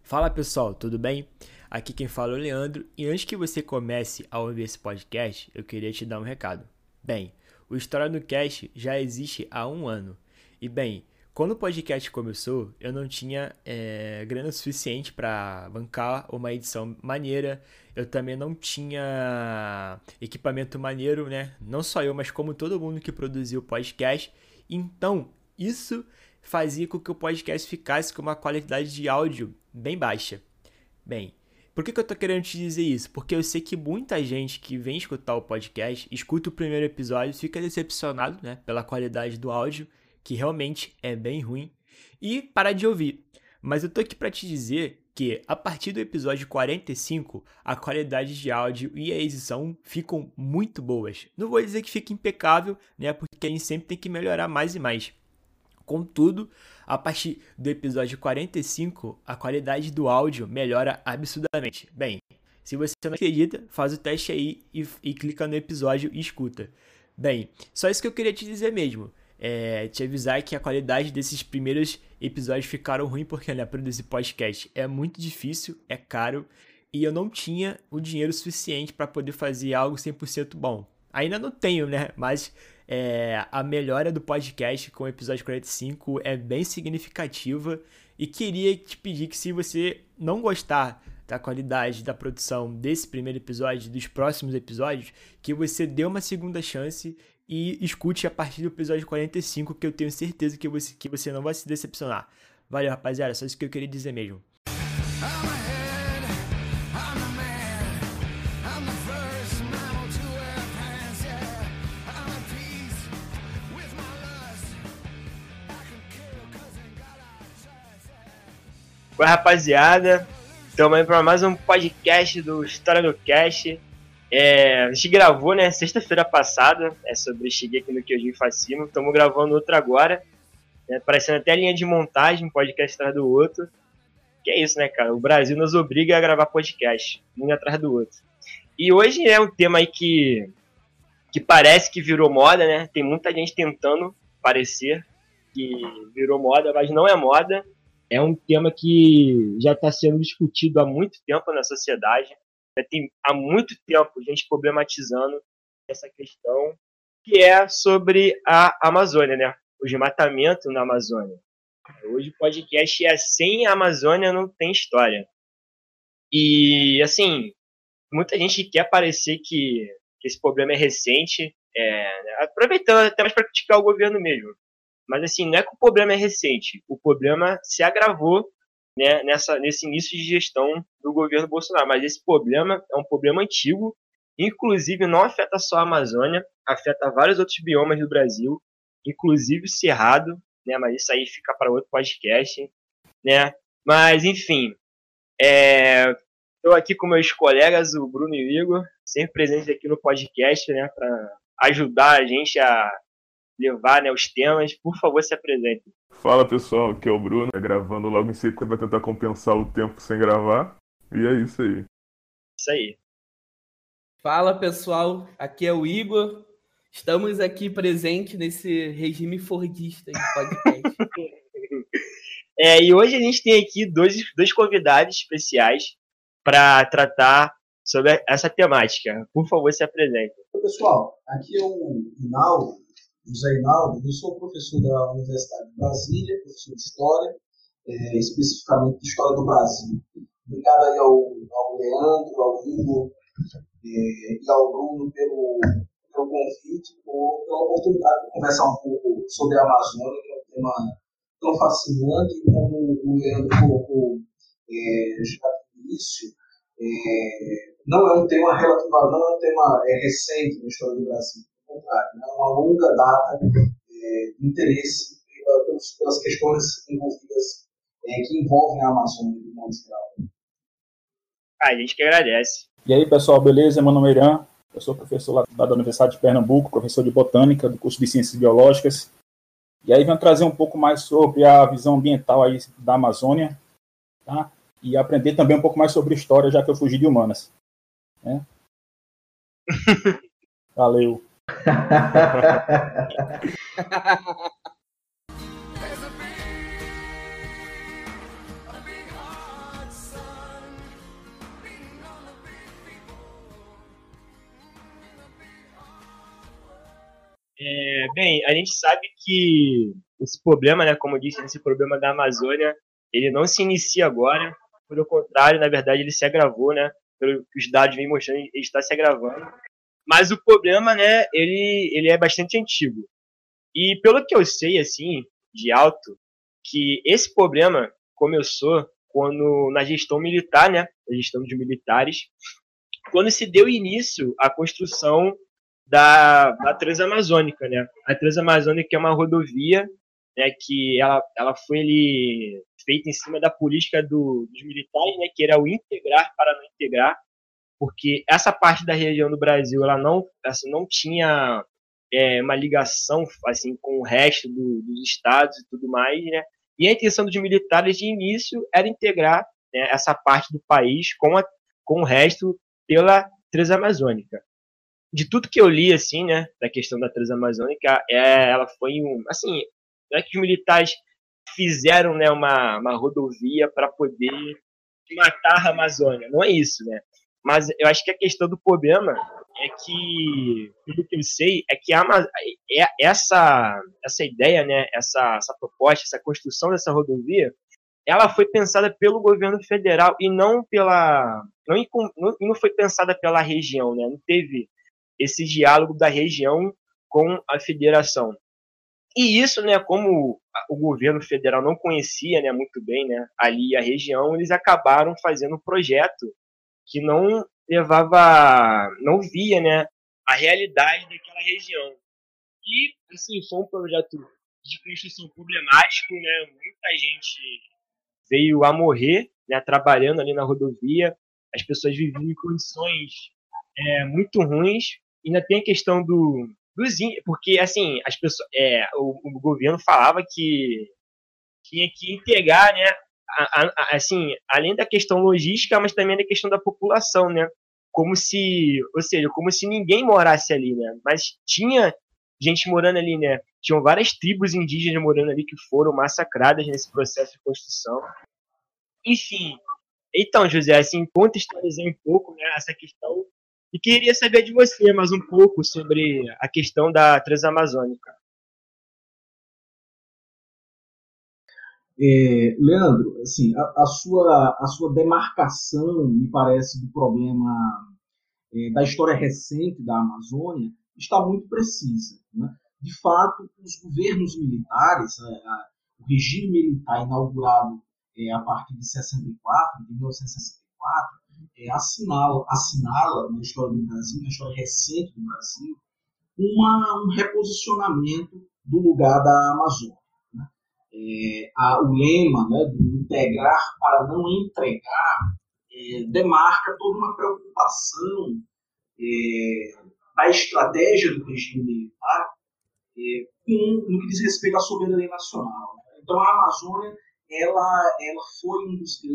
Fala pessoal, tudo bem? Aqui quem fala é o Leandro e antes que você comece a ouvir esse podcast, eu queria te dar um recado. Bem, o História no Cast já existe há um ano e bem, quando o podcast começou, eu não tinha grana suficiente para bancar uma edição maneira, eu também não tinha equipamento maneiro, né? Não só eu, mas como todo mundo que produziu o podcast. Então, isso fazia com que o podcast ficasse com uma qualidade de áudio bem baixa. Bem, por que eu tô querendo te dizer isso? Porque eu sei que muita gente que vem escutar o podcast, escuta o primeiro episódio, fica decepcionado, né, pela qualidade do áudio, que realmente é bem ruim, e para de ouvir. Mas eu tô aqui para te dizer que a partir do episódio 45, a qualidade de áudio e a edição ficam muito boas. Não vou dizer que fica impecável, né, porque a gente sempre tem que melhorar mais e mais. Contudo, a partir do episódio 45, a qualidade do áudio melhora absurdamente. Bem, se você não acredita, faz o teste aí e clica no episódio e escuta. Bem, só isso que eu queria te dizer mesmo. Te avisar que a qualidade desses primeiros episódios ficaram ruim porque, né, produzir podcast é muito difícil, é caro e eu não tinha o dinheiro suficiente para poder fazer algo 100% bom. Ainda não tenho, né, mas a melhora do podcast com o episódio 45 é bem significativa e queria te pedir que, se você não gostar da qualidade da produção desse primeiro episódio, dos próximos episódios, que você dê uma segunda chance e escute a partir do episódio 45, que eu tenho certeza que você não vai se decepcionar. Valeu, rapaziada, só isso que eu queria dizer mesmo. Oi, rapaziada, estamos aí para mais um podcast do História no Cast. A gente gravou, né, sexta-feira passada, sobre Shingeki no Kyojin Facimo. Estamos gravando outro agora, parecendo até a linha de montagem, um podcast atrás do outro. Que é isso, né, cara? O Brasil nos obriga a gravar podcast, um atrás do outro. E hoje é um tema aí que parece que virou moda, né? Tem muita gente tentando parecer que virou moda, mas não é moda. É um tema que já está sendo discutido há muito tempo na sociedade. Já tem há muito tempo gente problematizando essa questão, que é sobre a Amazônia, né? O desmatamento na Amazônia. Hoje o podcast é Sem a Amazônia Não Tem História. E, assim, muita gente quer parecer que esse problema é recente, aproveitando até mais para criticar o governo mesmo. Mas, assim, não é que o problema é recente. O problema se agravou, né, nesse início de gestão do governo Bolsonaro. Mas esse problema é um problema antigo. Inclusive, não afeta só a Amazônia, afeta vários outros biomas do Brasil, inclusive o Cerrado, né, mas isso aí fica para outro podcast. Né? Mas, enfim, estou aqui com meus colegas, o Bruno e o Igor, sempre presentes aqui no podcast, né, para ajudar a gente a levar, né, os temas. Por favor, se apresente. Fala pessoal, aqui é o Bruno, gravando logo em sequência para tentar compensar o tempo sem gravar, e é isso aí. Isso aí. Fala pessoal, aqui é o Igor, estamos aqui presentes nesse regime fordista de podcast. E hoje a gente tem aqui dois convidados especiais para tratar sobre essa temática. Por favor, se apresente. Pessoal, aqui é o Hinaldo, José Hinaldo. Eu sou professor da Universidade de Brasília, professor de História, especificamente de História do Brasil. Obrigado aí ao Leandro, ao Igor e ao Bruno pelo convite, pela oportunidade de conversar um pouco sobre a Amazônia, que é um tema tão fascinante, como o Leandro colocou já no início. Não é um tema recente na história do Brasil. Contrário, é uma longa data de interesse pelas questões envolvidas que envolvem a Amazônia de modo geral. A gente que agradece. E aí, pessoal, beleza? Meu nome é Irã, eu sou professor lá da Universidade de Pernambuco, professor de Botânica, do curso de Ciências Biológicas. E aí venho trazer um pouco mais sobre a visão ambiental aí da Amazônia, tá? E aprender também um pouco mais sobre história, já que eu fugi de humanas. Né? Valeu. Bem, a gente sabe que esse problema, né, como eu disse, esse problema da Amazônia, ele não se inicia agora, pelo contrário, na verdade, ele se agravou, né, pelo que os dados vêm mostrando, ele está se agravando. Mas o problema, né, ele é bastante antigo. E pelo que eu sei, assim, de alto, que esse problema começou quando, na gestão militar, né, na gestão de militares, quando se deu início à construção da Transamazônica, né? A Transamazônica é uma rodovia, né, que ela foi feita em cima da política dos militares, né, que era o integrar para não integrar, porque essa parte da região do Brasil ela não, assim, não tinha uma ligação assim com o resto dos estados e tudo mais, né? E a intenção dos militares de início era integrar, né, essa parte do país com o resto pela Transamazônica. De tudo que eu li, assim, né, da questão da Transamazônica, ela foi assim, não é que os militares fizeram, né, uma rodovia para poder matar a Amazônia, não é isso, né? Mas eu acho que a questão do problema é que, pelo que eu sei, é que essa ideia, né, essa proposta, essa construção dessa rodovia, ela foi pensada pelo governo federal e não foi pensada pela região, né? Não teve esse diálogo da região com a federação. E isso, né, como o governo federal não conhecia, né, muito bem, né, ali a região, eles acabaram fazendo um projeto que não via, né, a realidade daquela região. E, assim, foi um projeto de construção problemático, né, muita gente veio a morrer, né, trabalhando ali na rodovia, as pessoas viviam em condições muito ruins. Ainda tem a questão dos índios, porque assim as pessoas, o governo falava que tinha que integrar, né, assim, além da questão logística, mas também da questão da população, né, como se ninguém morasse ali, né, mas tinha gente morando ali, né, tinham várias tribos indígenas morando ali que foram massacradas nesse processo de construção. Enfim, então, José, assim, contextualizei um pouco, né, essa questão e queria saber de você mais um pouco sobre a questão da Transamazônica. Leandro, assim, a sua demarcação, me parece, do problema da história recente da Amazônia está muito precisa, né? De fato, os governos militares, o regime militar inaugurado a partir de 64, de 1964, assinala na história do Brasil, na história recente do Brasil, um reposicionamento do lugar da Amazônia. Né? O lema, né, do integrar para não entregar demarca toda uma preocupação da estratégia do regime militar no que diz respeito à soberania nacional. Então, a Amazônia ela foi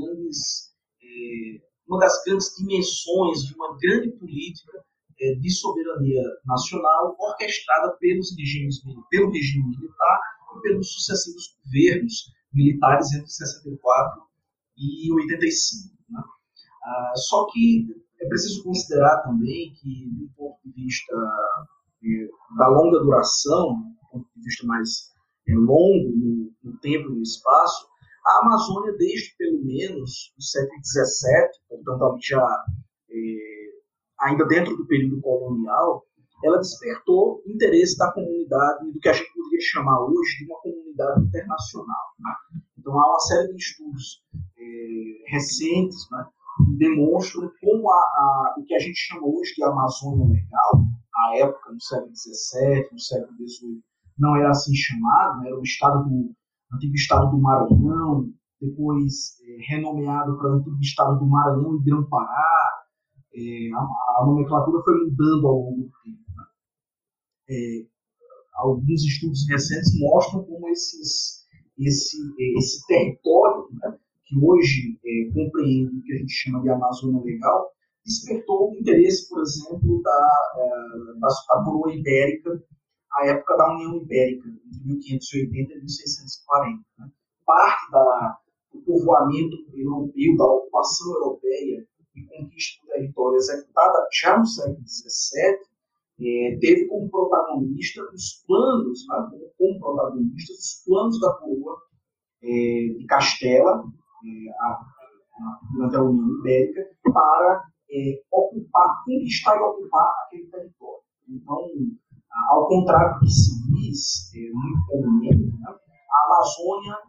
uma das grandes dimensões de uma grande política de soberania nacional orquestrada pelo regime militar e pelos sucessivos governos militares entre 64 e 85. Né? Só que é preciso considerar também que, do ponto de vista da longa duração, do ponto de vista mais longo no tempo e no espaço, a Amazônia, desde pelo menos o século XVII, portanto, já ainda dentro do período colonial, ela despertou interesse da comunidade, do que a gente poderia chamar hoje de uma comunidade internacional. Né? Então, há uma série de estudos recentes, né, que demonstram como o que a gente chama hoje de Amazônia Legal, à época, no século XVII, no século XVIII, não era assim chamado, né, era o antigo estado do Maranhão, depois renomeado para o antigo estado do Maranhão e Grão-Pará. A nomenclatura foi mudando ao longo do tempo. Né? Alguns estudos recentes mostram como esse território, né, que hoje compreende o que a gente chama de Amazônia Legal, despertou o interesse, por exemplo, da coroa ibérica, à época da União Ibérica, entre 1580 e 1640. Né? Parte do povoamento europeu, da ocupação europeia e conquista do território executada já no século XVII, teve como protagonista os planos, né, como protagonistas, os planos da coroa de Castela, durante a União Ibérica, para conquistar e ocupar aquele território. Então, ao contrário do que se diz muito comumente, né, a Amazônia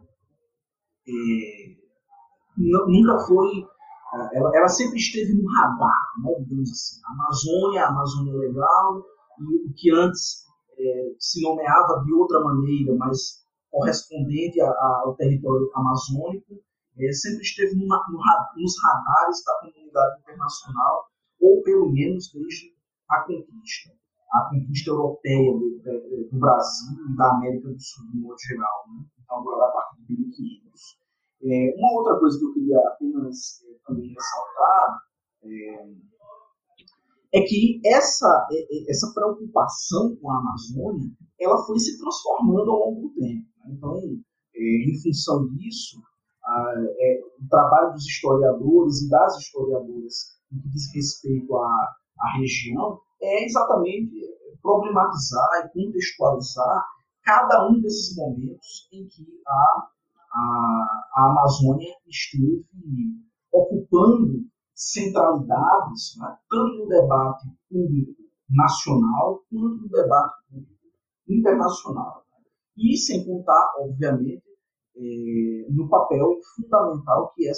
nunca foi, ela sempre esteve no radar, né, digamos assim. A Amazônia legal, e o que antes se nomeava de outra maneira, mas correspondente ao território amazônico, sempre esteve nos radares da comunidade internacional, ou pelo menos desde a conquista europeia do Brasil e da América do Sul, de modo geral, né? Então, agora a partir de 1500. Uma outra coisa que eu queria apenas também ressaltar é que essa preocupação com a Amazônia, ela foi se transformando ao longo do tempo. Então, em função disso, o trabalho dos historiadores e das historiadoras no que diz respeito à região é exatamente problematizar e contextualizar cada um desses momentos em que a Amazônia esteve ocupando centralidades, né, tanto no debate público nacional quanto no debate público internacional. E sem contar, obviamente, no papel fundamental que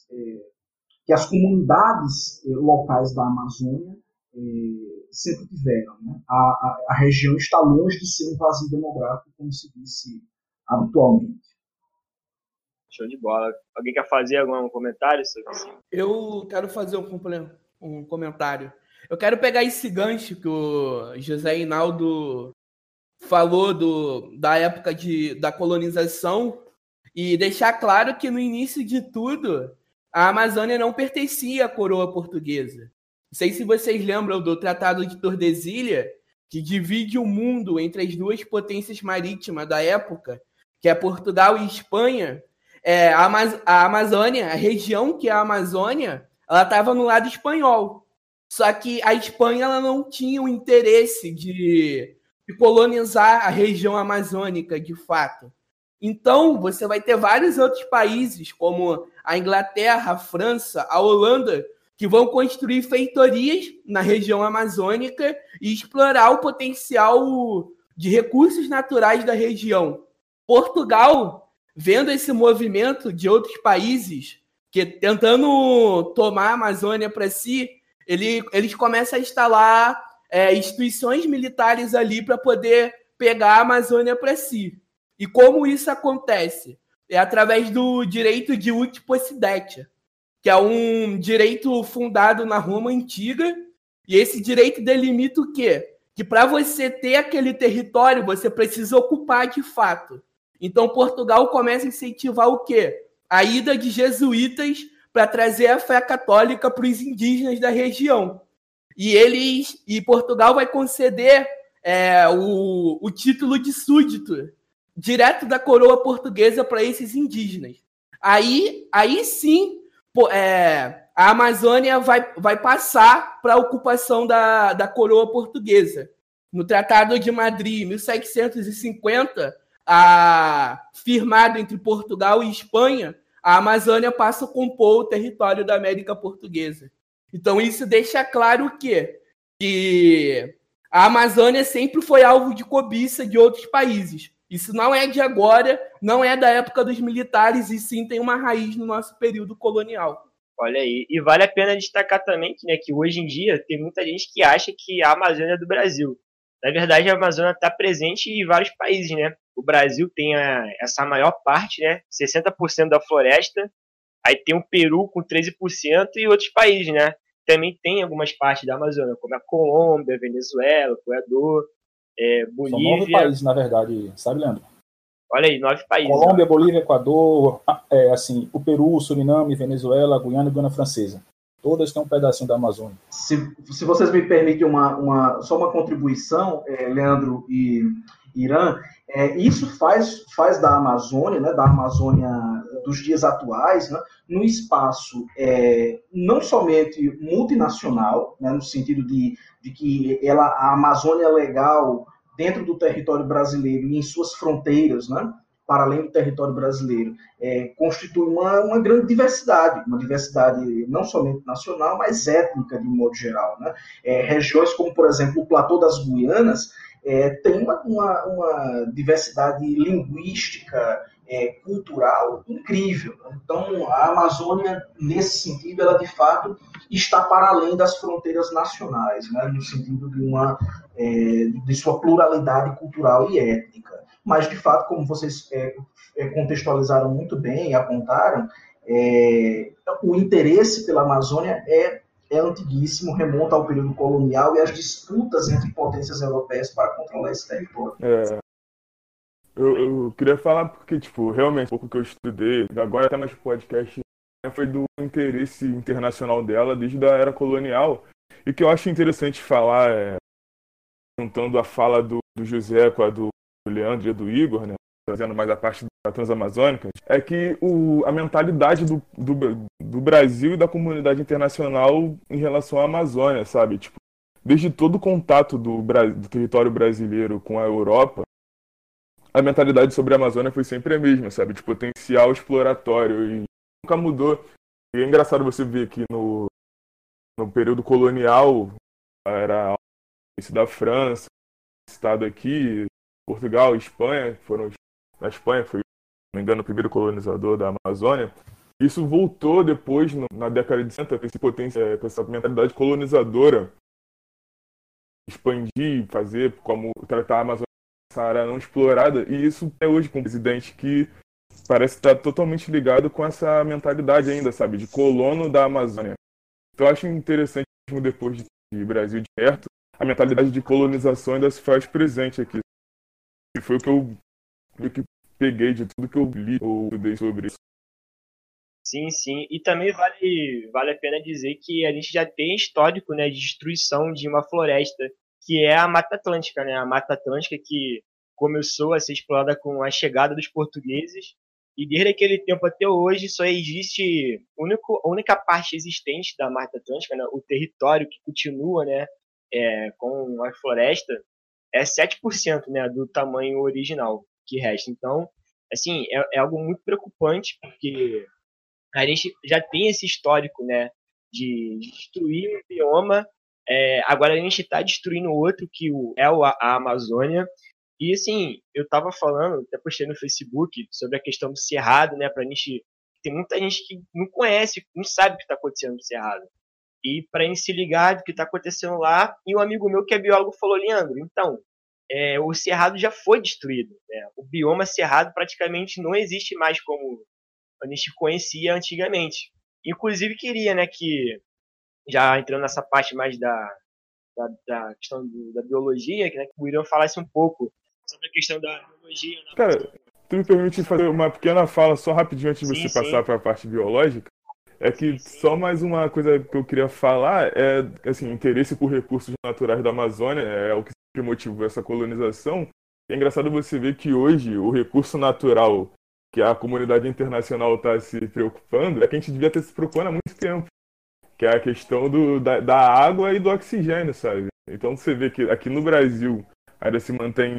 as comunidades locais da Amazônia sempre tiveram, né? A região está longe de ser um vazio demográfico, como se disse habitualmente. Show de bola. Alguém quer fazer algum comentário sobre isso? Eu quero fazer um comentário. Eu quero pegar esse gancho que o José Hinaldo falou da época da colonização e deixar claro que no início de tudo a Amazônia não pertencia à coroa portuguesa. Não sei se vocês lembram do Tratado de Tordesilhas, que divide o mundo entre as duas potências marítimas da época, que é Portugal e Espanha. A Amazônia, a região que é a Amazônia, ela estava no lado espanhol. Só que a Espanha ela não tinha o interesse de colonizar a região amazônica, de fato. Então, você vai ter vários outros países, como a Inglaterra, a França, a Holanda, que vão construir feitorias na região amazônica e explorar o potencial de recursos naturais da região. Portugal, vendo esse movimento de outros países que tentando tomar a Amazônia para si, eles começam a instalar instituições militares ali para poder pegar a Amazônia para si. E como isso acontece? É através do direito de uti possidetia, que é um direito fundado na Roma Antiga, e esse direito delimita o quê? Que para você ter aquele território, você precisa ocupar de fato. Então, Portugal começa a incentivar o quê? A ida de jesuítas para trazer a fé católica para os indígenas da região. E Portugal vai conceder o título de súdito direto da coroa portuguesa para esses indígenas. Aí sim, a Amazônia vai passar para a ocupação da coroa portuguesa. No Tratado de Madrid, em 1750, firmado entre Portugal e Espanha, a Amazônia passa a compor o território da América Portuguesa. Então isso deixa claro que a Amazônia sempre foi alvo de cobiça de outros países. Isso não é de agora, não é da época dos militares, e sim tem uma raiz no nosso período colonial. Olha aí, e vale a pena destacar também né, que hoje em dia tem muita gente que acha que a Amazônia é do Brasil. Na verdade, a Amazônia está presente em vários países, né? O Brasil tem essa maior parte, né? 60% da floresta, aí tem o Peru com 13% e outros países, né? Também tem algumas partes da Amazônia, como a Colômbia, Venezuela, Equador, Bolívia. São 9 países, na verdade, sabe, Leandro? Olha aí, 9 países. Colômbia, Bolívia, Equador, o Peru, Suriname, Venezuela, Guiana e Guiana Francesa. Todas têm um pedacinho da Amazônia. Se vocês me permitem só uma contribuição, Leandro e Irã, isso faz da Amazônia, né, da Amazônia dos dias atuais, né, no espaço não somente multinacional, né, no sentido de que a Amazônia Legal, dentro do território brasileiro e em suas fronteiras, né, para além do território brasileiro, constitui uma grande diversidade, uma diversidade não somente nacional, mas étnica de um modo geral. Né? Regiões como, por exemplo, o Platô das Guianas tem uma diversidade linguística, cultural incrível. Então, a Amazônia, nesse sentido, ela de fato está para além das fronteiras nacionais, né? No sentido de sua pluralidade cultural e étnica. Mas, de fato, como vocês contextualizaram muito bem e apontaram, o interesse pela Amazônia é antiguíssimo, remonta ao período colonial e às disputas entre potências europeias para controlar esse território. Eu queria falar porque, tipo, realmente, um pouco que eu estudei, agora até mais podcast, foi do interesse internacional dela desde a era colonial. E o que eu acho interessante falar, juntando a fala do José com a do Leandro e do Igor, né, trazendo mais a parte da Transamazônica, é que a mentalidade do Brasil e da comunidade internacional em relação à Amazônia, sabe? Tipo, desde todo o contato do território brasileiro com a Europa, a mentalidade sobre a Amazônia foi sempre a mesma, sabe? De potencial exploratório e nunca mudou. E é engraçado você ver que no período colonial era esse da França, estado aqui, Portugal, Espanha, na Espanha foi, se não me engano, o primeiro colonizador da Amazônia. Isso voltou depois, na década de 60, com essa mentalidade colonizadora, expandir, fazer como tratar a Amazônia essa área não explorada, e isso até hoje com um presidente que parece estar totalmente ligado com essa mentalidade ainda, sabe, de colono da Amazônia. Então eu acho interessante, mesmo depois de Brasil de perto, a mentalidade de colonização ainda se faz presente aqui. E foi o que eu peguei de tudo que eu li ou estudei sobre isso. Sim, sim. E também vale a pena dizer que a gente já tem histórico, né, de destruição de uma floresta, que é a Mata Atlântica, né? A Mata Atlântica que começou a ser explorada com a chegada dos portugueses e desde aquele tempo até hoje só existe a única parte existente da Mata Atlântica, né, o território que continua, né, com a floresta é 7%, né, do tamanho original que resta. Então, assim, é algo muito preocupante porque a gente já tem esse histórico, né, de destruir um bioma. Agora a gente está destruindo outro, que a Amazônia. E assim, eu estava falando, até postei no Facebook, sobre a questão do Cerrado, né, tem muita gente que não conhece, não sabe o que está acontecendo no Cerrado. E para a gente se ligar do que está acontecendo lá, e um amigo meu que é biólogo falou, Leandro, então, o Cerrado já foi destruído, né? O bioma Cerrado praticamente não existe mais como a gente conhecia antigamente. Inclusive queria, né, que, já entrando nessa parte mais da questão da biologia, que, né, que o Irã falasse um pouco sobre a questão da biologia. Né? Cara, tu me permite fazer uma pequena fala só rapidinho antes de Sim, você passar para a parte biológica? É que só mais uma coisa que eu queria falar assim, interesse por recursos naturais da Amazônia é o que sempre motivou essa colonização. É engraçado você ver que hoje o recurso natural que a comunidade internacional está se preocupando é que a gente devia ter se preocupando há muito tempo, que é a questão da água e do oxigênio, sabe? Então você vê que aqui no Brasil ainda se mantém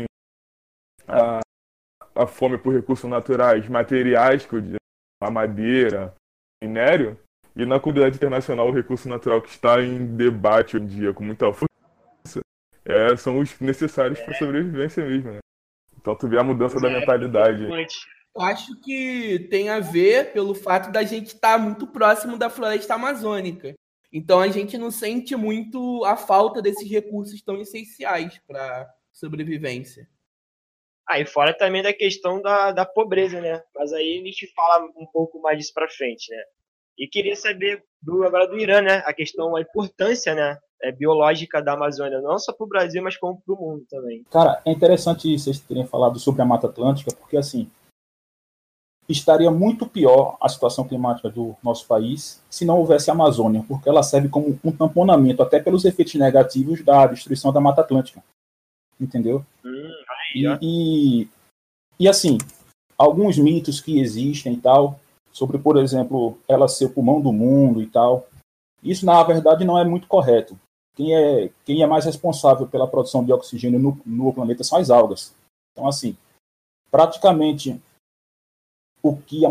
a fome por recursos naturais, materiais, a madeira, minério, e na comunidade internacional o recurso natural que está em debate hoje em dia com muita força são os necessários para a sobrevivência mesmo, né? Então tu vê a mudança da mentalidade. Eu acho que tem a ver pelo fato da gente estar muito próximo da floresta amazônica. Então a gente não sente muito a falta desses recursos tão essenciais para sobrevivência. E fora também da questão da pobreza, né? Mas aí a gente fala um pouco mais disso pra frente, né? E queria saber agora do Irã, né? A importância, né, biológica da Amazônia, não só para o Brasil, mas como para o mundo também. Cara, é interessante vocês terem falado sobre a Mata Atlântica, porque assim, estaria muito pior a situação climática do nosso país se não houvesse a Amazônia, porque ela serve como um tamponamento até pelos efeitos negativos da destruição da Mata Atlântica. Entendeu? E assim, alguns mitos que existem e tal, sobre, por exemplo, ela ser o pulmão do mundo e tal. Isso, na verdade, não é muito correto. Quem é mais responsável pela produção de oxigênio no planeta são as algas. Então, assim, praticamente o que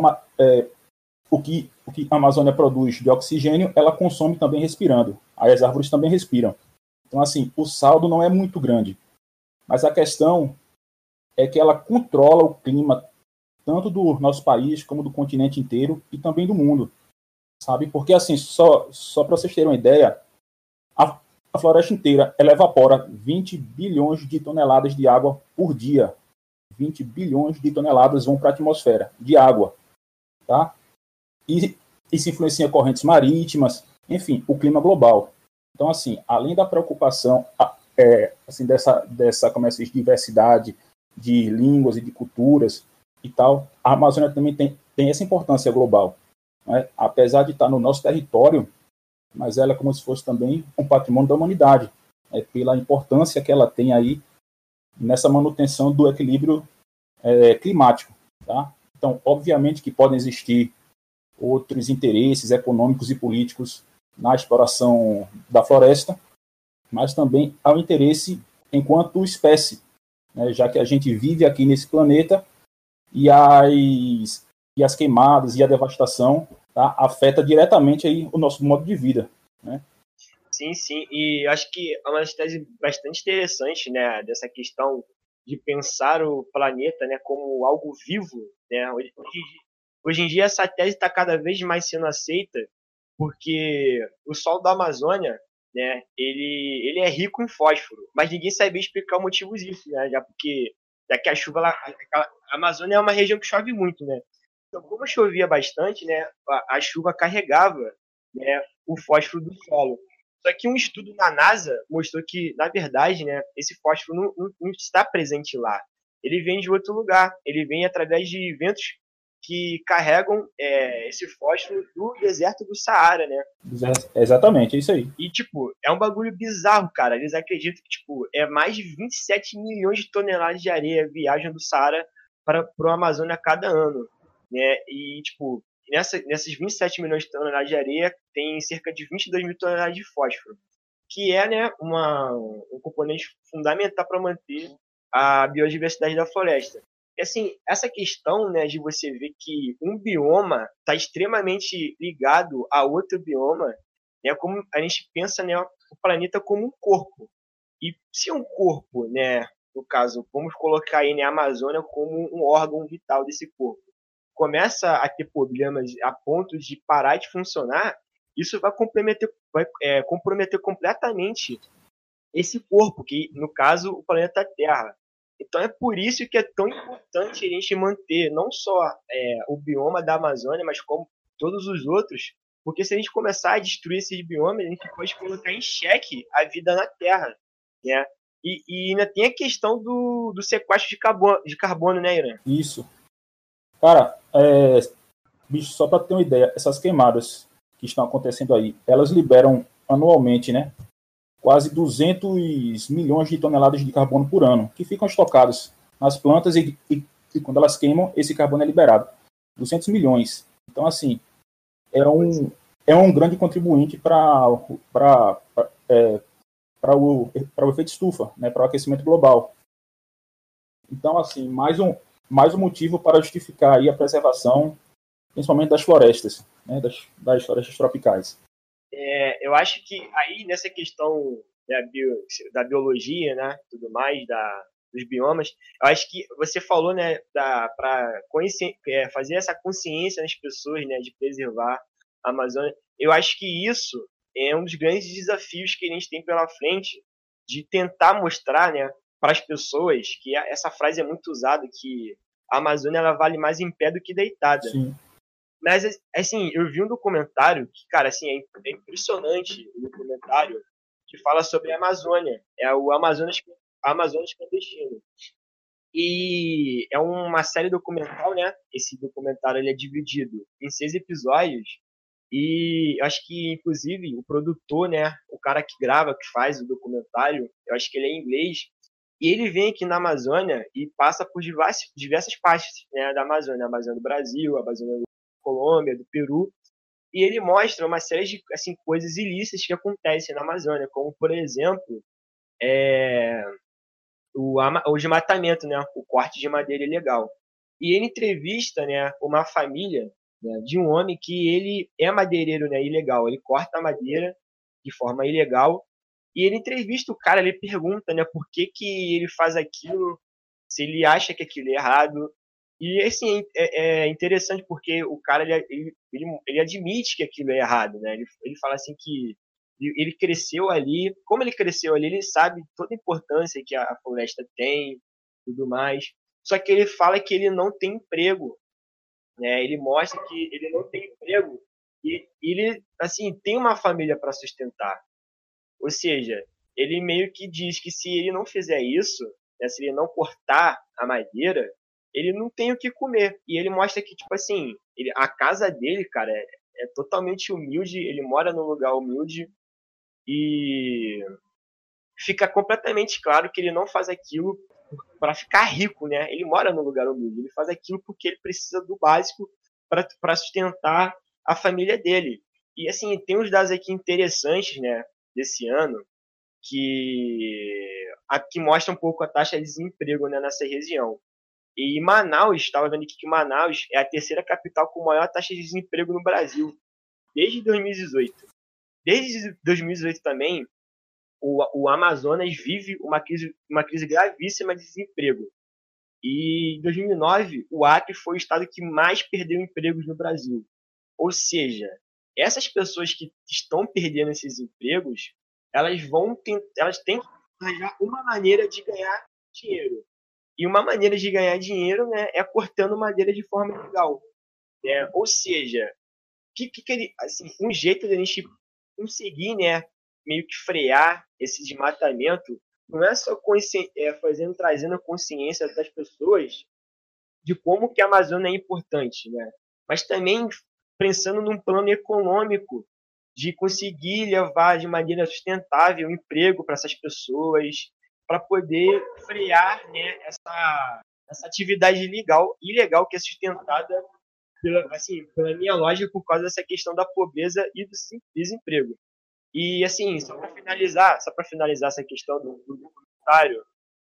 a Amazônia produz de oxigênio, ela consome também respirando. Aí as árvores também respiram. Então, assim, o saldo não é muito grande. Mas a questão é que ela controla o clima tanto do nosso país como do continente inteiro e também do mundo, sabe? Porque, assim, só para vocês terem uma ideia, a floresta inteira, ela evapora 20 bilhões de toneladas de água por dia. 20 bilhões de toneladas vão para a atmosfera de água, tá? E isso influencia correntes marítimas, enfim, o clima global. Então, assim, além da preocupação assim, dessa como é, diversidade de línguas e de culturas e tal, a Amazônia também tem essa importância global, né? Apesar de estar no nosso território, mas ela é como se fosse também um patrimônio da humanidade, pela importância que ela tem aí nessa manutenção do equilíbrio climático, tá? Então, obviamente que podem existir outros interesses econômicos e políticos na exploração da floresta, mas também há o interesse enquanto espécie, né? Já que a gente vive aqui nesse planeta e as queimadas e a devastação, tá, afeta diretamente aí o nosso modo de vida, né? Sim, sim, e acho que é uma tese bastante interessante, né, dessa questão de pensar o planeta, né, como algo vivo, né? Hoje em dia essa tese está cada vez mais sendo aceita, porque o solo da Amazônia, né, ele é rico em fósforo, mas ninguém sabia explicar o motivo disso, né, já que a chuva, a Amazônia é uma região que chove muito, né? Então, como chovia bastante, né, a chuva carregava, né, o fósforo do solo. Só que um estudo na NASA mostrou que, na verdade, né, esse fósforo não está presente lá. Ele vem de outro lugar. Ele vem através de ventos que carregam esse fósforo do deserto do Saara, né? Exatamente, é isso aí. E, tipo, é um bagulho bizarro, cara. Eles acreditam que, tipo, mais de 27 milhões de toneladas de areia viajam do Saara para o Amazônia a cada ano, né? E, tipo, nessas 27 milhões de toneladas de areia, tem cerca de 22 mil toneladas de fósforo, que é, né, um componente fundamental para manter a biodiversidade da floresta. E, assim, essa questão, né, de você ver que um bioma está extremamente ligado a outro bioma, né, como a gente pensa, né, o planeta como um corpo. E se um corpo, né, no caso, vamos colocar aí, né, a Amazônia como um órgão vital desse corpo, começa a ter problemas a ponto de parar de funcionar, isso vai comprometer completamente esse corpo, que no caso o planeta Terra. Então é por isso que é tão importante a gente manter não só o bioma da Amazônia, mas como todos os outros, porque se a gente começar a destruir esses biomas, a gente pode colocar em xeque a vida na Terra, né? E ainda tem a questão do sequestro de carbono, né, Irã? Isso. Cara, bicho, só para ter uma ideia, essas queimadas que estão acontecendo aí, elas liberam anualmente, né, quase 200 milhões de toneladas de carbono por ano, que ficam estocados nas plantas e quando elas queimam, esse carbono é liberado. 200 milhões. Então, assim, é um grande contribuinte para o efeito estufa, né, para o aquecimento global. Então, assim, mais um motivo para justificar aí a preservação, principalmente das florestas, né, das florestas tropicais. Eu acho que aí nessa questão da biologia, né, tudo mais, dos biomas, eu acho que você falou, né, para fazer essa consciência nas pessoas, né, de preservar a Amazônia. Eu acho que isso é um dos grandes desafios que a gente tem pela frente, de tentar mostrar, né, para as pessoas, que essa frase é muito usada, que a Amazônia ela vale mais em pé do que deitada. Sim. Mas, assim, eu vi um documentário que, cara, assim, é impressionante o documentário que fala sobre a Amazônia. É o Amazonas Clandestino. E é uma série documental, né? Esse documentário ele é dividido em 6 episódios. E eu acho que, inclusive, o produtor, né? O cara que grava, que faz o documentário, eu acho que ele é inglês. E ele vem aqui na Amazônia e passa por diversas partes, né, da Amazônia. A Amazônia do Brasil, a Amazônia Colômbia, do Peru, e ele mostra uma série de assim, coisas ilícitas que acontecem na Amazônia, como, por exemplo, o desmatamento, né, o corte de madeira ilegal. E ele entrevista, né, uma família, né, de um homem que ele é madeireiro, né, ilegal, ele corta a madeira de forma ilegal, e ele entrevista o cara, ele pergunta, né, por que que ele faz aquilo, se ele acha que aquilo é errado. E assim, é interessante porque o cara ele admite que aquilo é errado, né? Ele fala assim que ele cresceu ali, como ele cresceu ali, ele sabe toda a importância que a floresta tem, tudo mais. Só que ele fala que ele não tem emprego, né? Ele mostra que ele não tem emprego e ele assim tem uma família para sustentar. Ou seja, ele meio que diz que se ele não fizer isso, né, se ele não cortar a madeira, ele não tem o que comer. E ele mostra que, tipo assim, a casa dele, cara, é totalmente humilde, ele mora num lugar humilde e fica completamente claro que ele não faz aquilo para ficar rico, né? Ele mora num lugar humilde, ele faz aquilo porque ele precisa do básico para sustentar a família dele. E assim, tem uns dados aqui interessantes, né, desse ano, que aqui mostra um pouco a taxa de desemprego, né, nessa região. E Manaus, estava vendo aqui que Manaus é a terceira capital com maior taxa de desemprego no Brasil, desde 2018. Desde 2018 também, o Amazonas vive uma crise gravíssima de desemprego. E em 2009, o Acre foi o estado que mais perdeu empregos no Brasil. Ou seja, essas pessoas que estão perdendo esses empregos, elas têm que arranjar uma maneira de ganhar dinheiro. E uma maneira de ganhar dinheiro, né, é cortando madeira de forma ilegal. Né? Ou seja, assim, um jeito de a gente conseguir, né, meio que frear esse desmatamento não é só trazendo consciência das pessoas de como que a Amazônia é importante, né? Mas também pensando num plano econômico de conseguir levar de maneira sustentável emprego para essas pessoas, para poder frear, né, essa atividade ilegal que é sustentada pela minha lógica, por causa dessa questão da pobreza e do desemprego. E assim, só para finalizar essa questão do documentário,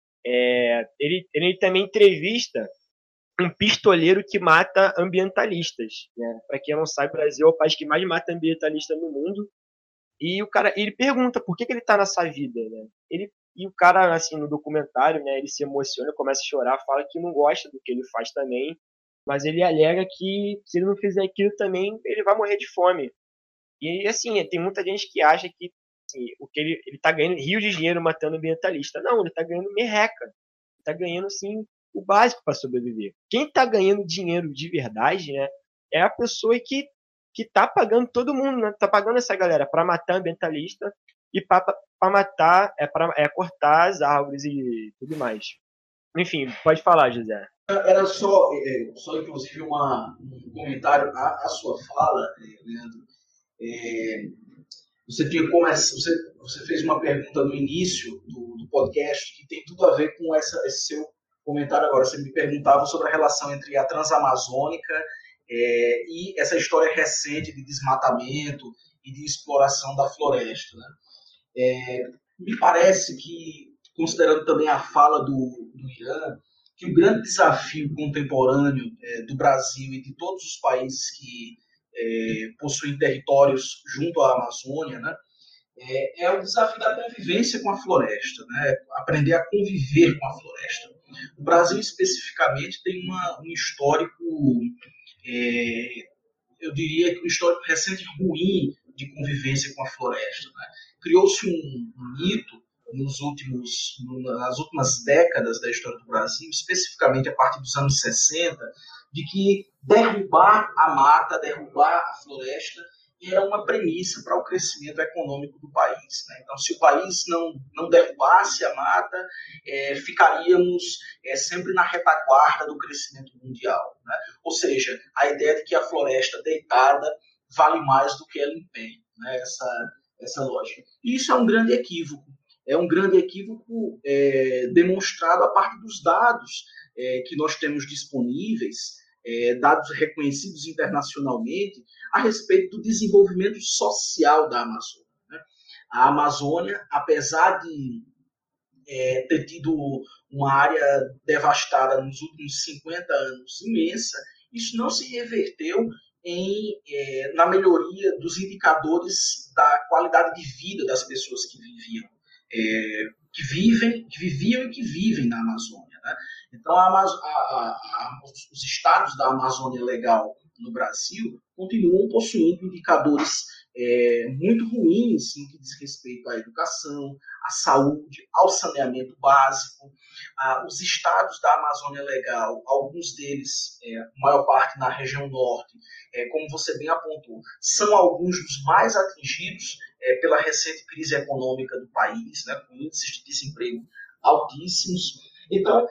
ele também entrevista um pistoleiro que mata ambientalistas, né? Para quem não sabe, o Brasil é o país que mais mata ambientalistas no mundo. E o cara, ele pergunta por que ele tá nessa vida, né? E o cara, assim, no documentário, né, ele se emociona, começa a chorar, fala que não gosta do que ele faz também, mas ele alega que se ele não fizer aquilo também, ele vai morrer de fome. E, assim, tem muita gente que acha que assim, ele tá ganhando rio de dinheiro matando ambientalista. Não, ele tá ganhando merreca. Ele tá ganhando, assim, o básico para sobreviver. Quem tá ganhando dinheiro de verdade, né, é a pessoa que tá pagando todo mundo, né? Tá pagando essa galera para matar ambientalista e para matar, cortar as árvores e tudo mais. Enfim, pode falar, José. Era só inclusive, um comentário à sua fala, Leandro. Você fez uma pergunta no início do podcast que tem tudo a ver com esse seu comentário agora. Você me perguntava sobre a relação entre a Transamazônica e essa história recente de desmatamento e de exploração da floresta, né? Me parece que, considerando também a fala do Irã, que o grande desafio contemporâneo do Brasil e de todos os países que possuem territórios junto à Amazônia, né, é o desafio da convivência com a floresta, né, aprender a conviver com a floresta. O Brasil, especificamente, tem um histórico, eu diria que um histórico recente ruim de convivência com a floresta. Né? Criou-se um mito nas últimas décadas da história do Brasil, especificamente a partir dos anos 60, de que derrubar a mata, derrubar a floresta, era uma premissa para o crescimento econômico do país. Né? Então, se o país não derrubasse a mata, ficaríamos sempre na retaguarda do crescimento mundial. Né? Ou seja, a ideia de que a floresta deitada vale mais do que ela em pé. Né? Essa lógica. E isso é um grande equívoco. É um grande equívoco demonstrado a partir dos dados que nós temos disponíveis dados reconhecidos internacionalmente a respeito do desenvolvimento social da Amazônia, né? A Amazônia, apesar de ter tido uma área devastada nos últimos 50 anos imensa, isso não se reverteu na melhoria dos indicadores da qualidade de vida das pessoas que viviam e que vivem na Amazônia, né? Então, os estados da Amazônia Legal no Brasil continuam possuindo indicadores muito ruins no que diz respeito à educação, à saúde, ao saneamento básico. Os estados da Amazônia Legal, alguns deles, a maior parte na região norte, como você bem apontou, são alguns dos mais atingidos pela recente crise econômica do país, né, com índices de desemprego altíssimos. Então,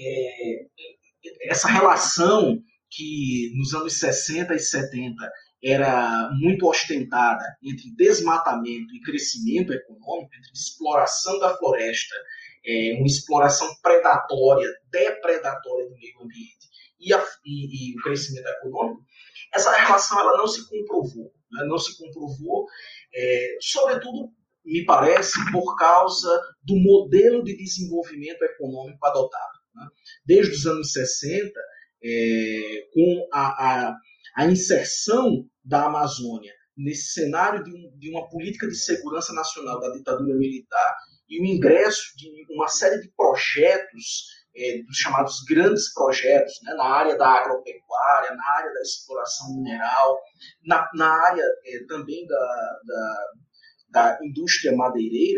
essa relação que nos anos 60 e 70 era muito ostentada entre desmatamento e crescimento econômico, entre exploração da floresta, uma exploração predatória, depredatória do meio ambiente e o crescimento econômico, essa relação ela não se comprovou. Né? Não se comprovou, sobretudo, me parece, por causa do modelo de desenvolvimento econômico adotado. Né? Desde os anos 60, com a inserção da Amazônia nesse cenário de uma política de segurança nacional da ditadura militar e o ingresso de uma série de projetos, dos chamados grandes projetos, né, na área da agropecuária, na área da exploração mineral, na área também da indústria madeireira,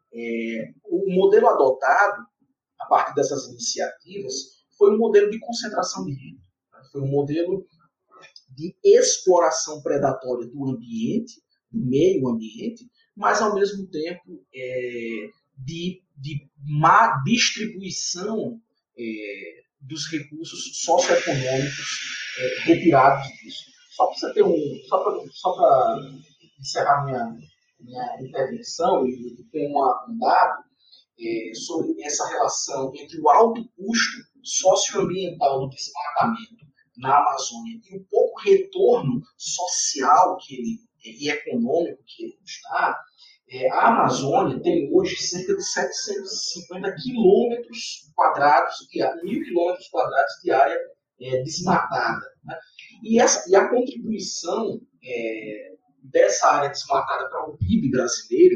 o modelo adotado a partir dessas iniciativas foi um modelo de concentração de renda, foi um modelo de exploração predatória do ambiente, do meio ambiente, mas, ao mesmo tempo, de má distribuição dos recursos socioeconômicos retirados disso. Só para você ter só para encerrar minha intervenção, e tem um dado sobre essa relação entre o alto custo socioambiental do desmatamento na Amazônia e o pouco retorno social e econômico que ele nos dá. A Amazônia tem hoje cerca de 750 quilômetros quadrados, 1.000 quilômetros quadrados de área desmatada. Né? E a contribuição dessa área desmatada para o PIB brasileiro,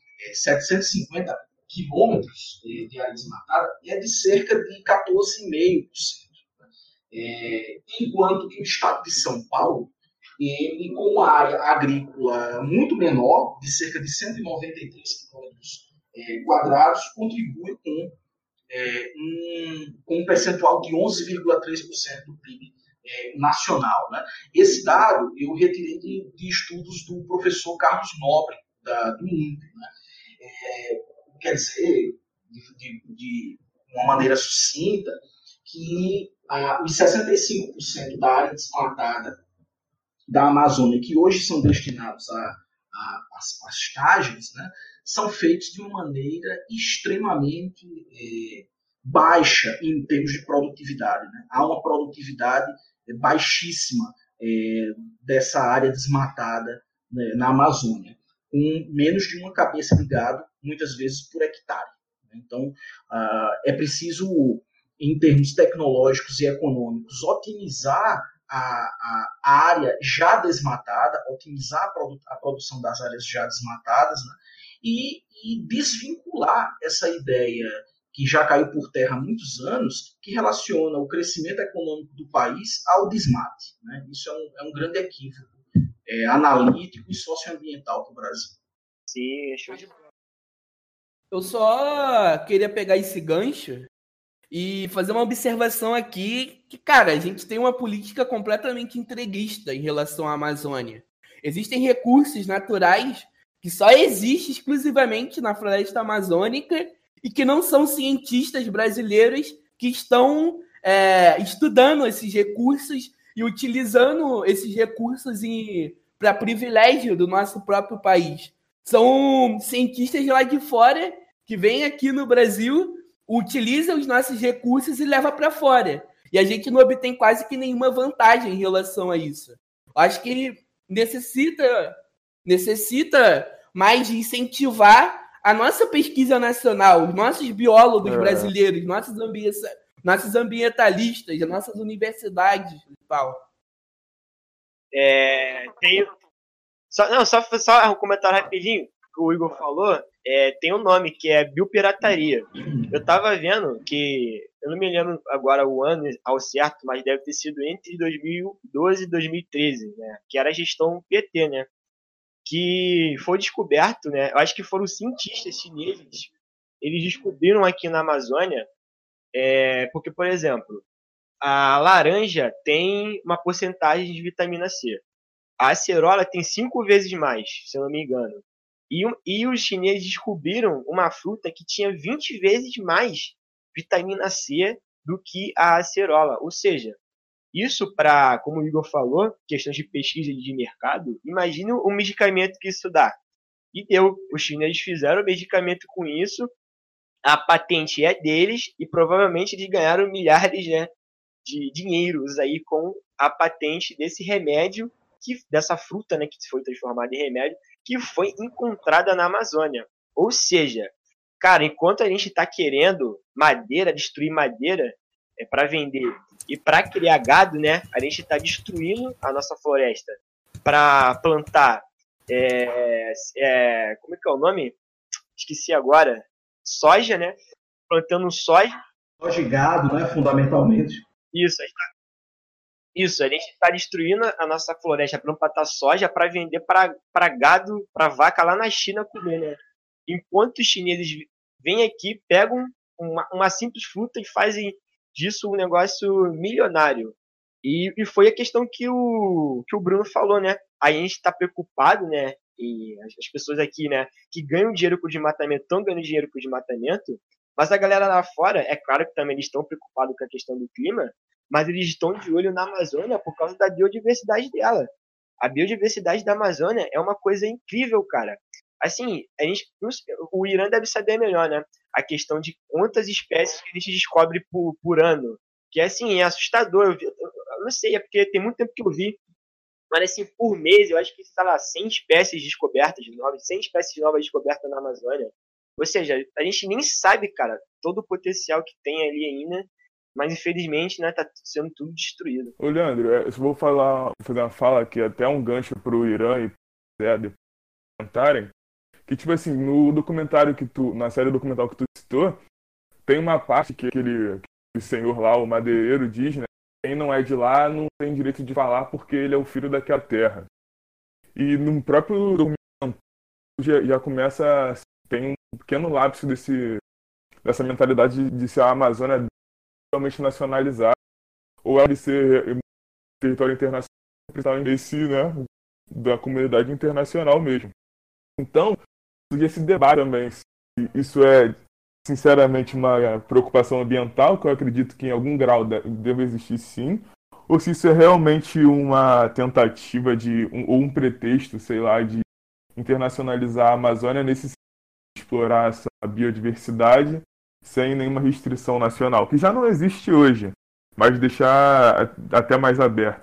750 quilômetros de área desmatada, é de cerca de 14,5%. Enquanto que o estado de São Paulo, ele, com uma área agrícola muito menor, de cerca de 193 quilômetros quadrados, contribui com um percentual de 11,3% do PIB nacional. Né? Esse dado eu retirei de estudos do professor Carlos Nobre, do INPE. Né? Quer dizer, de uma maneira sucinta, que os 65% da área desmatada da Amazônia, que hoje são destinados às pastagens, né, são feitos de uma maneira extremamente baixa em termos de produtividade. Né? Há uma produtividade baixíssima dessa área desmatada, né, na Amazônia, com menos de uma cabeça de gado, muitas vezes por hectare. Então, é preciso, em termos tecnológicos e econômicos, otimizar a área já desmatada, otimizar a produção das áreas já desmatadas, né, e desvincular essa ideia que já caiu por terra há muitos anos, que relaciona o crescimento econômico do país ao desmate. Né? Isso é um grande equívoco analítico e socioambiental para o Brasil. Sim, show de bola. Eu só queria pegar esse gancho e fazer uma observação aqui que, cara, a gente tem uma política completamente entreguista em relação à Amazônia. Existem recursos naturais que só existem exclusivamente na floresta amazônica e que não são cientistas brasileiros que estão estudando esses recursos e utilizando esses recursos para privilégio do nosso próprio país. São cientistas lá de fora que vêm aqui no Brasil, utilizam os nossos recursos e levam para fora. E a gente não obtém quase que nenhuma vantagem em relação a isso. Acho que necessita mais de incentivar a nossa pesquisa nacional, os nossos biólogos brasileiros, nossos ambientalistas, as nossas universidades e tal. Só um comentário rapidinho que o Igor falou. Tem um nome que é biopirataria. Eu tava vendo que, eu não me lembro agora o ano ao certo, mas deve ter sido entre 2012 e 2013, né? Que era a gestão PT, né? Que foi descoberto, né? Eu acho que foram cientistas chineses. Eles descobriram aqui na Amazônia, porque, por exemplo, a laranja tem uma porcentagem de vitamina C. A acerola tem 5 vezes mais, se eu não me engano. E os chineses descobriram uma fruta que tinha 20 vezes mais vitamina C do que a acerola. Ou seja, isso para, como o Igor falou, questões de pesquisa de mercado, imagina o medicamento que isso dá. E deu. Os chineses fizeram o medicamento com isso, a patente é deles e provavelmente eles ganharam milhares, né, de dinheiros aí com a patente desse remédio, dessa fruta, né, que foi transformada em remédio, que foi encontrada na Amazônia. Ou seja, cara, enquanto a gente está querendo madeira, destruir madeira para vender e para criar gado, né, a gente está destruindo a nossa floresta para plantar, como é que é o nome? Esqueci agora. Soja, né? Plantando soja. Soja e gado, né, fundamentalmente. Isso, a gente está destruindo a nossa floresta para plantar soja para vender para gado, para vaca lá na China comer, né? Enquanto os chineses vêm aqui, pegam uma simples fruta e fazem disso um negócio milionário. E foi a questão que o Bruno falou, né? A gente está preocupado, né? E as pessoas aqui, né, que ganham dinheiro com o desmatamento, estão ganhando dinheiro com o desmatamento, mas a galera lá fora, é claro que também eles estão preocupados com a questão do clima, mas eles estão de olho na Amazônia por causa da biodiversidade dela. A biodiversidade da Amazônia é uma coisa incrível, cara. Assim, o Irã deve saber melhor, né? A questão de quantas espécies que a gente descobre por ano. Que, assim, é assustador. Eu não sei, é porque tem muito tempo que eu vi. Mas, assim, por mês, eu acho que, sei lá, 100 espécies descobertas novas, 100 espécies novas descobertas na Amazônia. Ou seja, a gente nem sabe, cara, todo o potencial que tem ali ainda. Mas, infelizmente, né, tá sendo tudo destruído. Ô, Leandro, eu vou fazer uma fala aqui, até um gancho pro Irã e depois comentarem, que, tipo assim, no documentário na série documental que tu citou, tem uma parte que aquele senhor lá, o madeireiro, diz, né, quem não é de lá não tem direito de falar porque ele é o filho daquela terra. E no próprio documentário já começa, tem um pequeno lapso dessa mentalidade de ser a Amazônia realmente nacionalizada, ou ela de ser território internacional, esse, né, da comunidade internacional mesmo. Então, esse debate também, se isso é sinceramente uma preocupação ambiental, que eu acredito que em algum grau deve existir sim, ou se isso é realmente uma tentativa ou um pretexto, sei lá, de internacionalizar a Amazônia nesse sentido de explorar essa biodiversidade sem nenhuma restrição nacional, que já não existe hoje, mas deixar até mais aberto.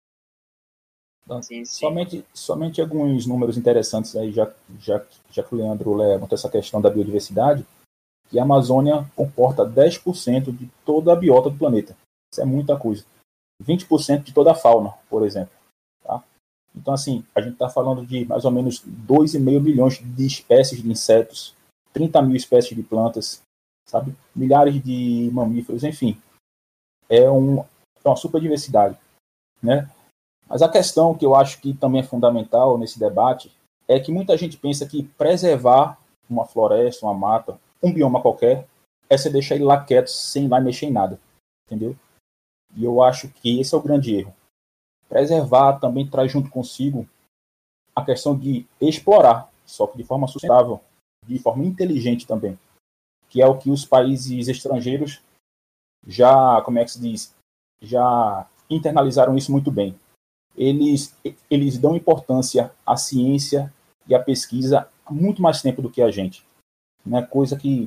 Sim. Somente alguns números interessantes aí, já que o Leandro levantou essa questão da biodiversidade, que a Amazônia comporta 10% de toda a biota do planeta. Isso é muita coisa. 20% de toda a fauna, por exemplo. Tá? Então, assim, a gente está falando de mais ou menos 2,5 milhões de espécies de insetos, 30 mil espécies de plantas, sabe? Milhares de mamíferos, enfim. É uma super diversidade, né? Mas a questão que eu acho que também é fundamental nesse debate é que muita gente pensa que preservar uma floresta, uma mata, um bioma qualquer, é você deixar ele lá quieto sem lá mexer em nada, entendeu? E eu acho que esse é o grande erro. Preservar também traz junto consigo a questão de explorar, só que de forma sustentável, de forma inteligente também, que é o que os países estrangeiros já, como é que se diz, já internalizaram isso muito bem. Eles dão importância à ciência e à pesquisa há muito mais tempo do que a gente. Né? Coisa que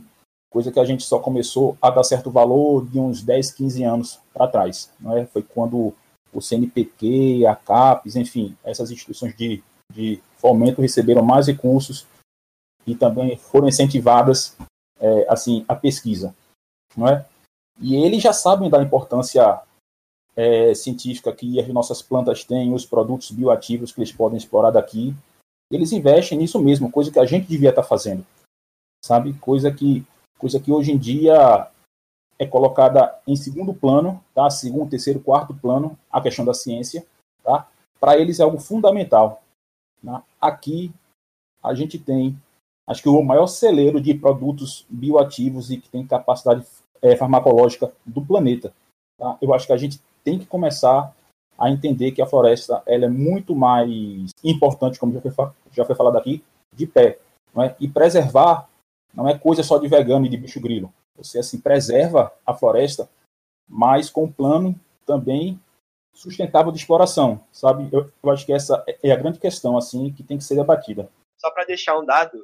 coisa que a gente só começou a dar certo valor de uns 10, 15 anos para trás. Não é? Foi quando o CNPq, a CAPES, enfim, essas instituições de fomento receberam mais recursos e também foram incentivadas assim, a pesquisa. Não é? E eles já sabem da importância científica que as nossas plantas têm, os produtos bioativos que eles podem explorar daqui. Eles investem nisso mesmo, coisa que a gente devia estar fazendo, sabe? Coisa que hoje em dia é colocada em segundo plano, tá? Segundo, terceiro, quarto plano, a questão da ciência, tá? Para eles é algo fundamental. Tá? Aqui a gente tem, acho que o maior celeiro de produtos bioativos e que tem capacidade farmacológica do planeta. Tá? Eu acho que a gente tem que começar a entender que a floresta ela é muito mais importante, como já foi falado aqui, de pé. Não é? E preservar não é coisa só de vegano e de bicho grilo. Você assim, preserva a floresta, mas com um plano também sustentável de exploração. Sabe? Eu acho que essa é a grande questão assim, que tem que ser debatida. Só para deixar um dado,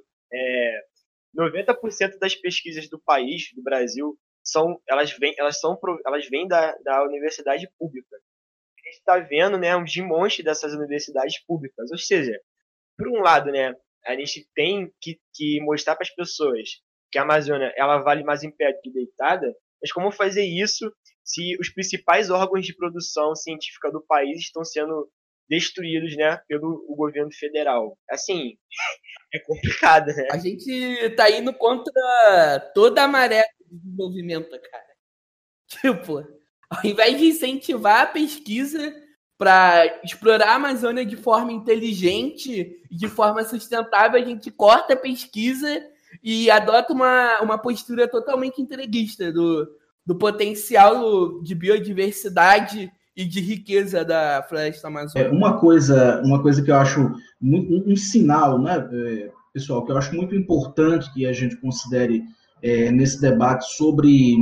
90% das pesquisas do país, do Brasil, elas vêm da universidade pública. A gente está vendo, né, um desmonte dessas universidades públicas. Ou seja, por um lado, né, a gente tem que mostrar para as pessoas que a Amazônia ela vale mais em pé do que deitada, mas como fazer isso se os principais órgãos de produção científica do país estão sendo destruídos, né, pelo governo federal? Assim, é complicado, né? A gente tá indo contra toda a maré de desenvolvimento, cara. Tipo, ao invés de incentivar a pesquisa para explorar a Amazônia de forma inteligente e de forma sustentável, a gente corta a pesquisa e adota uma postura totalmente entreguista do potencial de biodiversidade e de riqueza da floresta amazônica. Uma coisa que eu acho um sinal, né, pessoal, que eu acho muito importante que a gente considere nesse debate sobre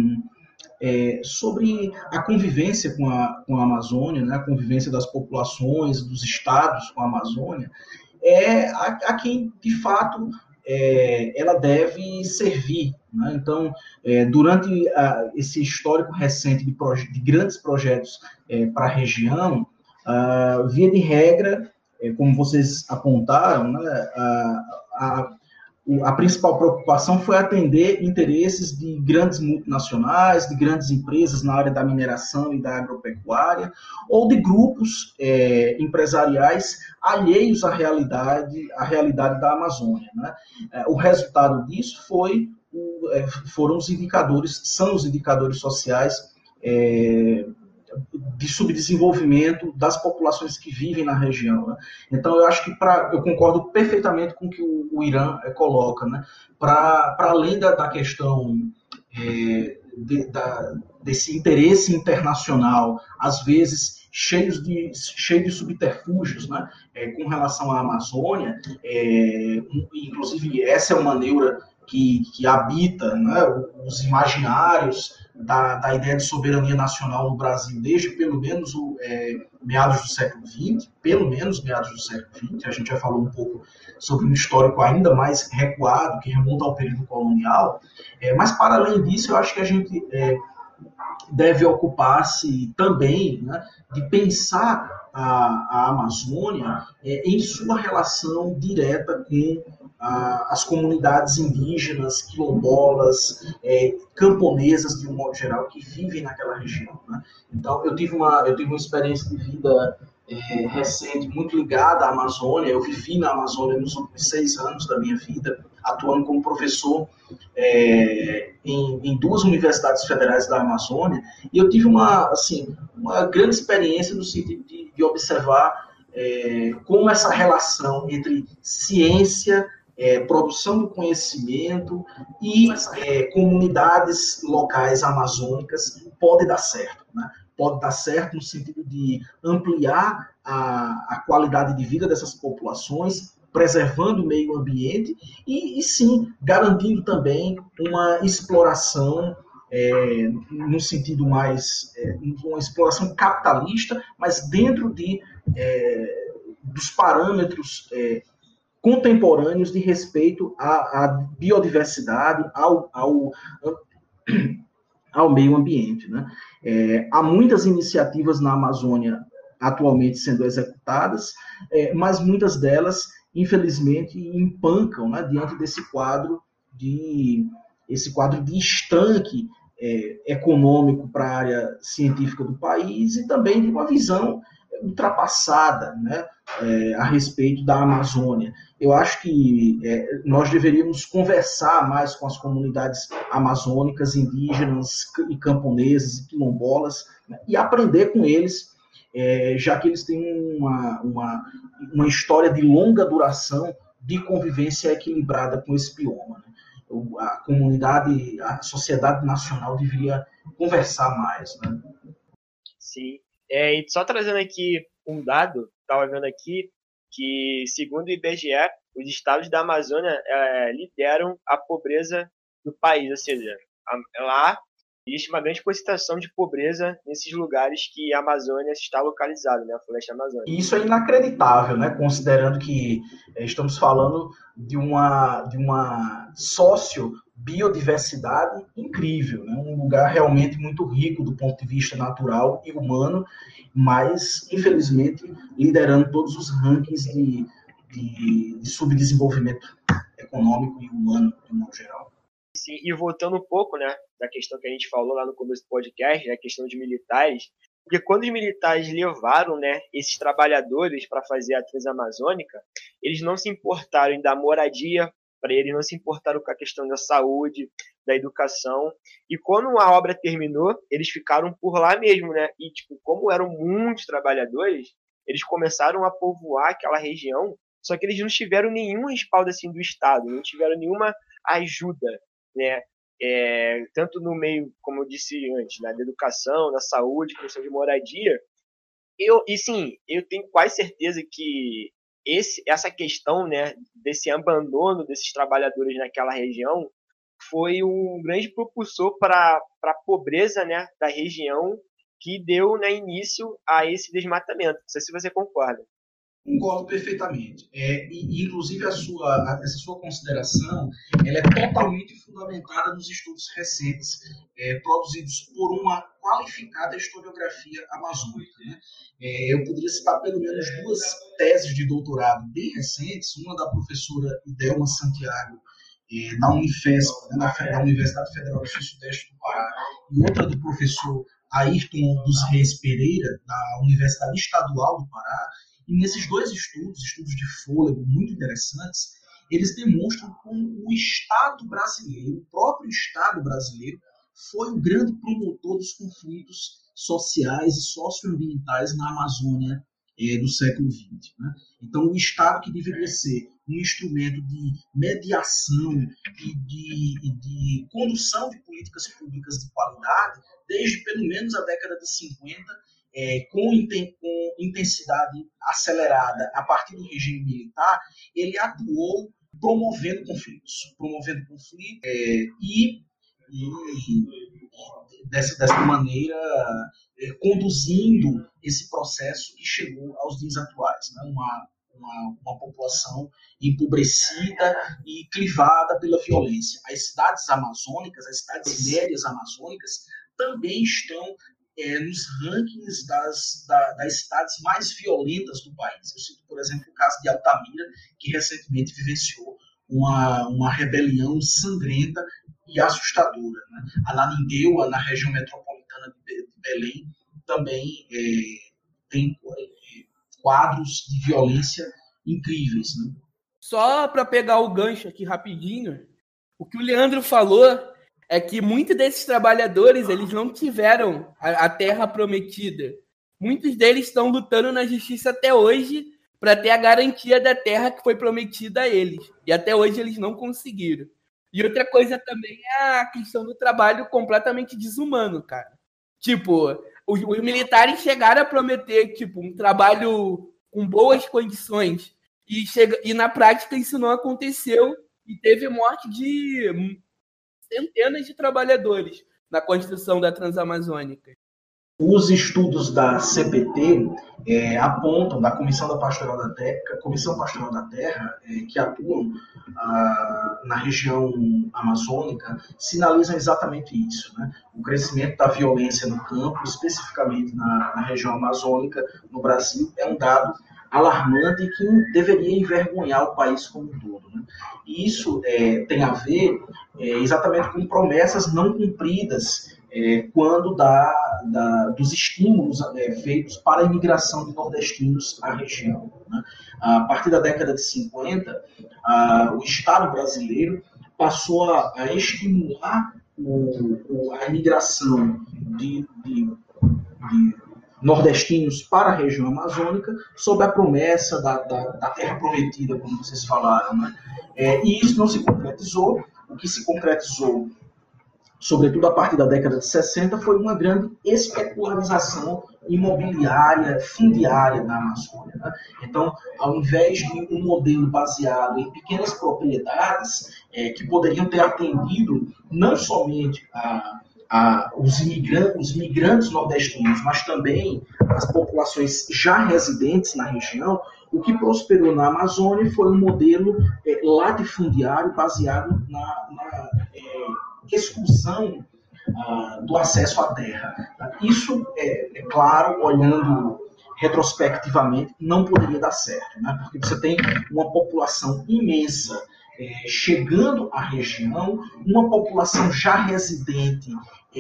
a convivência com a Amazônia, né, a convivência das populações, dos estados com a Amazônia, a quem, de fato, ela deve servir. Né? Então, durante esse histórico recente de grandes projetos para a região, via de regra, como vocês apontaram, né, a principal preocupação foi atender interesses de grandes multinacionais, de grandes empresas na área da mineração e da agropecuária, ou de grupos empresariais alheios à realidade da Amazônia. Né? O resultado disso são os indicadores sociais de subdesenvolvimento das populações que vivem na região. Né? Então, eu acho que eu concordo perfeitamente com o que o Irã coloca, né? Para além da questão desse interesse internacional, às vezes cheio de subterfúgios, né? Com relação à Amazônia, inclusive essa é uma neura que habita, né, os imaginários da ideia de soberania nacional no Brasil desde pelo menos meados do século XX, a gente já falou um pouco sobre um histórico ainda mais recuado, que remonta ao período colonial, mas para além disso eu acho que a gente deve ocupar-se também, né, de pensar a Amazônia em sua relação direta com as comunidades indígenas, quilombolas, camponesas, de um modo geral, que vivem naquela região. Né? Então, eu tive uma experiência de vida recente, muito ligada à Amazônia. Eu vivi na Amazônia nos últimos 6 anos da minha vida, atuando como professor em 2 universidades federais da Amazônia, e eu tive uma grande experiência no sentido de observar como essa relação entre ciência, produção do conhecimento e comunidades locais amazônicas pode dar certo, né? Pode dar certo no sentido de ampliar a qualidade de vida dessas populações, preservando o meio ambiente e sim, garantindo também uma exploração no sentido mais, uma exploração capitalista, mas dentro dos parâmetros contemporâneos de respeito à biodiversidade, ao meio ambiente. Né? Há muitas iniciativas na Amazônia atualmente sendo executadas, mas muitas delas, infelizmente, empancam, né, diante desse quadro de estanque econômico para a área científica do país e também de uma visão ultrapassada, né, a respeito da Amazônia. Eu acho que nós deveríamos conversar mais com as comunidades amazônicas, indígenas e camponesas e quilombolas, né, e aprender com eles, já que eles têm uma história de longa duração de convivência equilibrada com esse bioma. Né? A comunidade, a sociedade nacional deveria conversar mais. Né? Sim. E só trazendo aqui um dado, estava vendo aqui, que segundo o IBGE, os estados da Amazônia lideram a pobreza do país, ou seja, lá existe uma grande concentração de pobreza nesses lugares que a Amazônia está localizada, né, a floresta amazônica. E isso é inacreditável, né, considerando que estamos falando de uma sociobiodiversidade incrível, né, um lugar realmente muito rico do ponto de vista natural e humano, mas, infelizmente, liderando todos os rankings de subdesenvolvimento econômico e humano, de modo geral. Sim, e voltando um pouco, né, da questão que a gente falou lá no começo do podcast, né, a questão de militares, porque quando os militares levaram, né, esses trabalhadores para fazer a Transamazônica, eles não se importaram em dar moradia para eles, não se importaram com a questão da saúde, da educação, e quando a obra terminou, eles ficaram por lá mesmo, né, e tipo, como eram muitos trabalhadores, eles começaram a povoar aquela região, só que eles não tiveram nenhum respaldo assim do Estado, não tiveram nenhuma ajuda, né? Tanto no meio, como eu disse antes, né, da educação, da saúde, questão de moradia. Eu tenho quase certeza que essa questão, né, desse abandono desses trabalhadores naquela região foi um grande propulsor para a pobreza, né, da região, que deu, né, início a esse desmatamento. Não sei se você concorda. Concordo perfeitamente. Inclusive, essa sua consideração ela é totalmente fundamentada nos estudos recentes produzidos por uma qualificada historiografia amazônica. Né? Eu poderia citar pelo menos 2 teses de doutorado bem recentes, uma da professora Idelma Santiago, da Unifesp, da Universidade Federal do Sul-Sudeste do Pará, e outra do professor Ayrton dos Reis Pereira, da Universidade Estadual do Pará. E nesses 2 estudos de fôlego muito interessantes, eles demonstram como o Estado brasileiro, o próprio Estado brasileiro, foi o grande promotor dos conflitos sociais e socioambientais na Amazônia do século XX. Né? Então, o Estado, que deveria ser um instrumento de mediação e de condução de políticas públicas de qualidade, desde pelo menos a década de 50, com intensidade acelerada a partir do regime militar, ele atuou promovendo conflitos e dessa maneira conduzindo esse processo que chegou aos dias atuais, né? Uma população empobrecida e clivada pela violência. As cidades amazônicas, as cidades médias amazônicas também estão nos rankings das cidades mais violentas do país. Eu cito, por exemplo, o caso de Altamira, que recentemente vivenciou uma rebelião sangrenta e assustadora. Né? Ananindeua, na região metropolitana de Belém, também tem quadros de violência incríveis. Né? Só para pegar o gancho aqui rapidinho, o que o Leandro falou é que muitos desses trabalhadores eles não tiveram a terra prometida. Muitos deles estão lutando na justiça até hoje para ter a garantia da terra que foi prometida a eles. E até hoje eles não conseguiram. E outra coisa também é a questão do trabalho completamente desumano, cara. Tipo, os militares chegaram a prometer tipo, um trabalho com boas condições. E na prática isso não aconteceu. E teve morte de centenas de trabalhadores na construção da Transamazônica. Os estudos da CPT apontam, da Comissão Pastoral da Terra, que atuam na região amazônica, sinalizam exatamente isso, né? O crescimento da violência no campo, especificamente na região amazônica, no Brasil, é um dado alarmante que deveria envergonhar o país como um todo, né? E isso tem a ver exatamente com promessas não cumpridas quando dos estímulos feitos para a imigração de nordestinos à região, né? A partir da década de 50, o Estado brasileiro passou a estimular a imigração de nordestinos para a região amazônica, sob a promessa da terra prometida, como vocês falaram, né? E isso não se concretizou. O que se concretizou, sobretudo a partir da década de 60, foi uma grande especularização imobiliária, fundiária na Amazônia, né? Então, ao invés de um modelo baseado em pequenas propriedades que poderiam ter atendido não somente os migrantes nordestinos, mas também as populações já residentes na região, o que prosperou na Amazônia foi um modelo latifundiário baseado na exclusão do acesso à terra. Isso, é claro, olhando retrospectivamente, não poderia dar certo, né? Porque você tem uma população imensa chegando à região, uma população já residente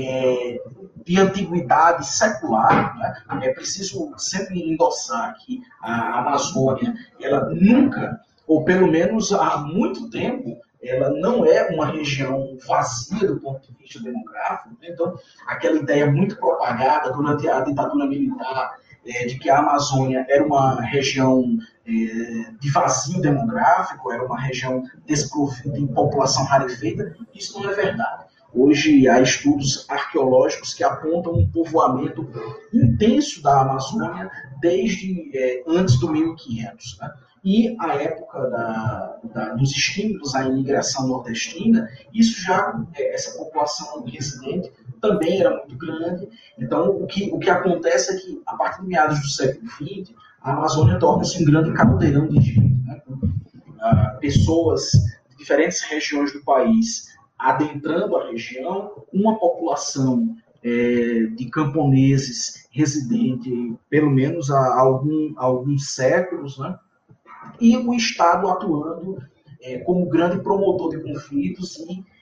de antiguidade secular, né? É preciso sempre endossar que a Amazônia, ela nunca, ou pelo menos há muito tempo, ela não é uma região vazia do ponto de vista demográfico, né? Então, aquela ideia muito propagada durante a ditadura militar de que a Amazônia era uma região de vazio demográfico, era uma região desprovida em população rarefeita, isso não é verdade. Hoje há estudos arqueológicos que apontam um povoamento intenso da Amazônia desde antes do 1500, né? E a época dos estímulos à imigração nordestina, essa população residente também era muito grande. Então, o que acontece é que, a partir de meados do século XX, a Amazônia torna-se um grande caldeirão de gente, né? Pessoas de diferentes regiões do país adentrando a região, uma população de camponeses residente pelo menos há alguns séculos, né? E o Estado atuando como grande promotor de conflitos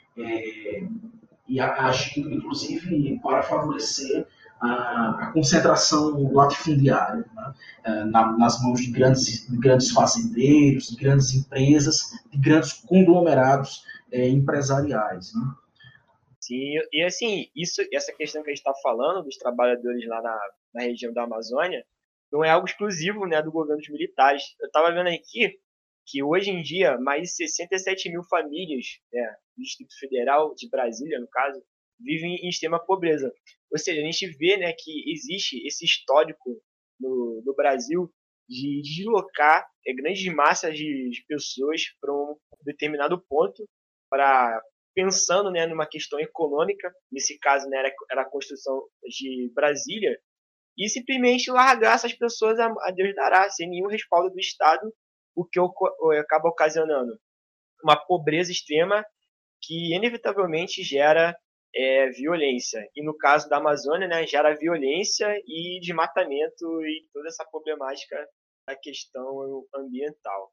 e agindo, inclusive, para favorecer a concentração latifuniária, né? Nas mãos de grandes fazendeiros, de grandes empresas, de grandes conglomerados empresariais, né? Sim, e assim, essa questão que a gente está falando dos trabalhadores lá na região da Amazônia não é algo exclusivo, né, do governo dos militares. Eu estava vendo aqui que hoje em dia mais de 67 mil famílias, né, do Distrito Federal, de Brasília, no caso, vivem em extrema pobreza. Ou seja, a gente vê, né, que existe esse histórico no Brasil de deslocar grandes massas de pessoas para um determinado ponto, pensando, né, numa questão econômica, nesse caso, né, era a construção de Brasília, e simplesmente largar essas pessoas a Deus dará, sem nenhum respaldo do Estado, o que acaba ocasionando uma pobreza extrema que inevitavelmente gera violência. E no caso da Amazônia, né, gera violência e desmatamento e toda essa problemática da questão ambiental.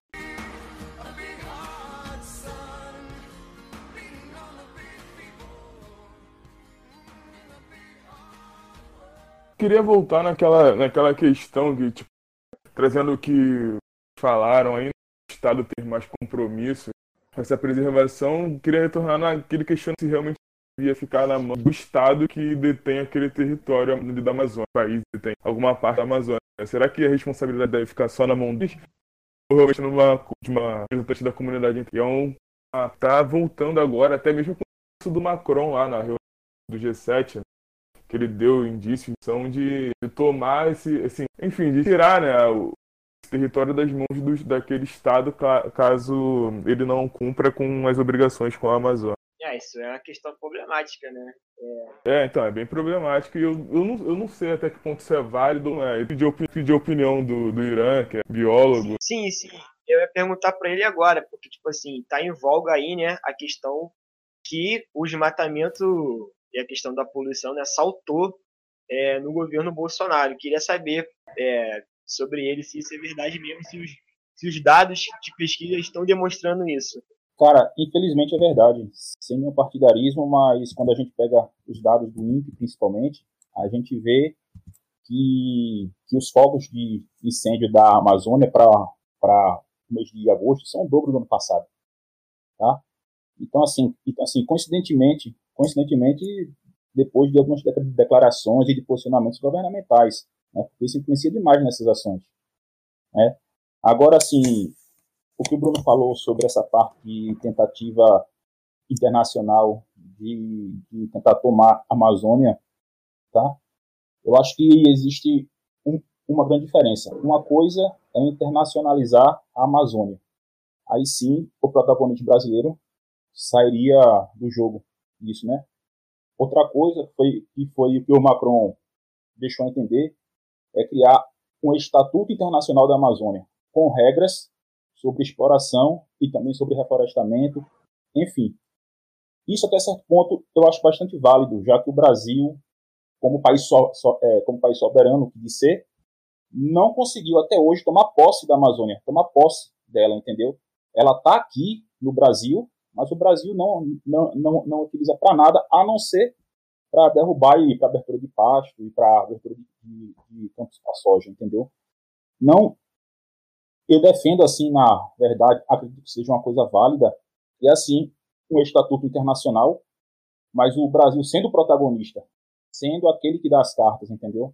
Queria voltar naquela questão de, tipo, trazendo o que falaram aí, o Estado ter mais compromisso, essa preservação, queria retornar naquele questionamento se realmente devia ficar na mão do Estado que detém aquele território da Amazônia, o país detém alguma parte da Amazônia. Será que a responsabilidade deve ficar só na mão deles? Ou realmente de uma representante da comunidade? Então, tá voltando agora, até mesmo com isso do Macron lá na reunião do G7, né? Que ele deu indícios de tomar enfim, de tirar, né, esse território das mãos daquele Estado caso ele não cumpra com as obrigações com a Amazônia. Isso é uma questão problemática, né? Então, é bem problemático e eu não sei até que ponto isso é válido ou não é. Eu pedi a opinião do Irã, que é biólogo. Sim. Eu ia perguntar pra ele agora, porque, tipo assim, tá em voga aí, né, a questão que o desmatamento e a questão da poluição, né, saltou no governo Bolsonaro. Queria saber sobre ele, se isso é verdade mesmo, se os dados de pesquisa estão demonstrando isso. Cara, infelizmente é verdade, sem nenhum partidarismo, mas quando a gente pega os dados do INPE, principalmente, a gente vê que os focos de incêndio da Amazônia para o mês de agosto são o dobro do ano passado, tá? Então, assim, coincidentemente, depois de algumas declarações e de posicionamentos governamentais, né? Porque isso influencia demais nessas ações, né? Agora, assim, o que o Bruno falou sobre essa parte de tentativa internacional de tentar tomar a Amazônia, tá? Eu acho que existe uma grande diferença. Uma coisa é internacionalizar a Amazônia. Aí sim, o protagonista brasileiro sairia do jogo disso, né? Outra coisa que foi o que o Macron deixou a entender é criar um Estatuto Internacional da Amazônia, com regras sobre exploração e também sobre reflorestamento, enfim. Isso, até certo ponto, eu acho bastante válido, já que o Brasil, como país soberano que diz ser, não conseguiu até hoje tomar posse da Amazônia, tomar posse dela, entendeu? Ela está aqui no Brasil, mas o Brasil não utiliza para nada, a não ser para derrubar e para abertura de pasto e para abertura de campos para soja, entendeu? Não. Eu defendo, assim, na verdade, acredito que seja uma coisa válida, e assim, um estatuto internacional, mas o Brasil sendo protagonista, sendo aquele que dá as cartas, entendeu?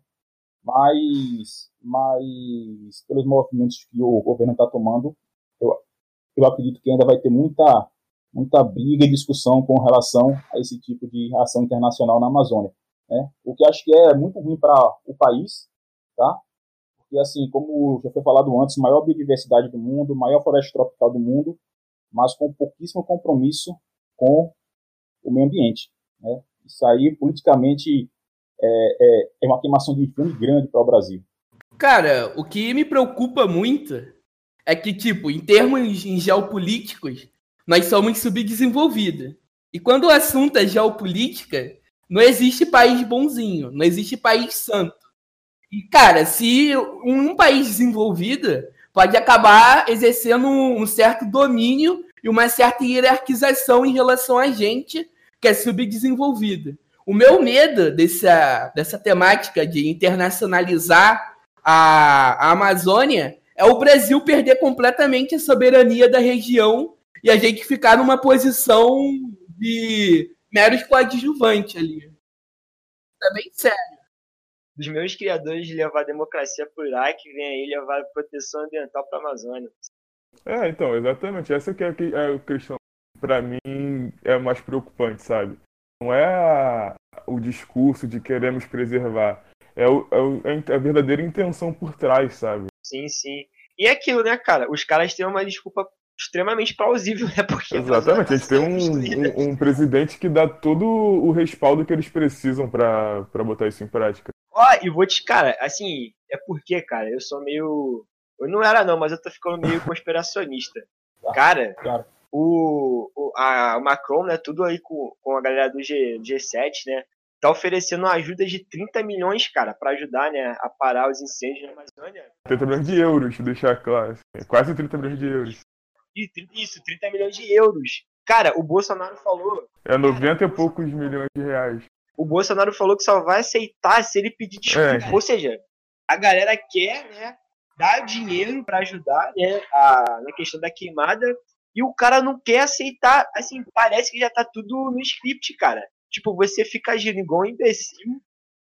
Mas pelos movimentos que o governo está tomando, eu acredito que ainda vai ter muita briga e discussão com relação a esse tipo de ação internacional na Amazônia, né? O que acho que é muito ruim para o país, tá? Porque, assim, como já foi falado antes, maior biodiversidade do mundo, maior floresta tropical do mundo, mas com pouquíssimo compromisso com o meio ambiente, né? Isso aí, politicamente, é uma queimação de filme grande para o Brasil. Cara, o que me preocupa muito é que, tipo, em termos geopolíticos, nós somos subdesenvolvidos. E quando o assunto é geopolítica, não existe país bonzinho, não existe país santo. E, cara, se um país desenvolvido pode acabar exercendo um certo domínio e uma certa hierarquização em relação a gente que é subdesenvolvida. O meu medo dessa temática de internacionalizar a Amazônia é o Brasil perder completamente a soberania da região e a gente ficar numa posição de meros coadjuvantes ali. Tá bem sério. Dos meus criadores de levar a democracia pro Iraque, vem aí levar a proteção ambiental pra Amazônia. Então, exatamente. Essa que é a questão, pra mim, é mais preocupante, sabe? Não é o discurso de queremos preservar, é a verdadeira intenção por trás, sabe? Sim. E é aquilo, né, cara? Os caras têm uma desculpa extremamente plausível, né? Porque exatamente, a gente tem um presidente que dá todo o respaldo que eles precisam pra botar isso em prática. E vou cara, assim, é porque, cara, eu sou meio... Eu não era não, mas eu tô ficando meio conspiracionista. Cara, o Macron, né, tudo aí com a galera do G7, né, tá oferecendo uma ajuda de 30 milhões, cara, pra ajudar, né, a parar os incêndios na Amazônia. 30 milhões de euros, deixar claro. Quase 30 milhões de euros. Isso, 30 milhões de euros. Cara, o Bolsonaro falou... 90 e poucos milhões de reais. O Bolsonaro falou que só vai aceitar se ele pedir desculpa. Ou seja, a galera quer, né, dar dinheiro pra ajudar, né, na questão da queimada, e o cara não quer aceitar. Assim, parece que já tá tudo no script, cara. Tipo, você fica agindo igual um imbecil,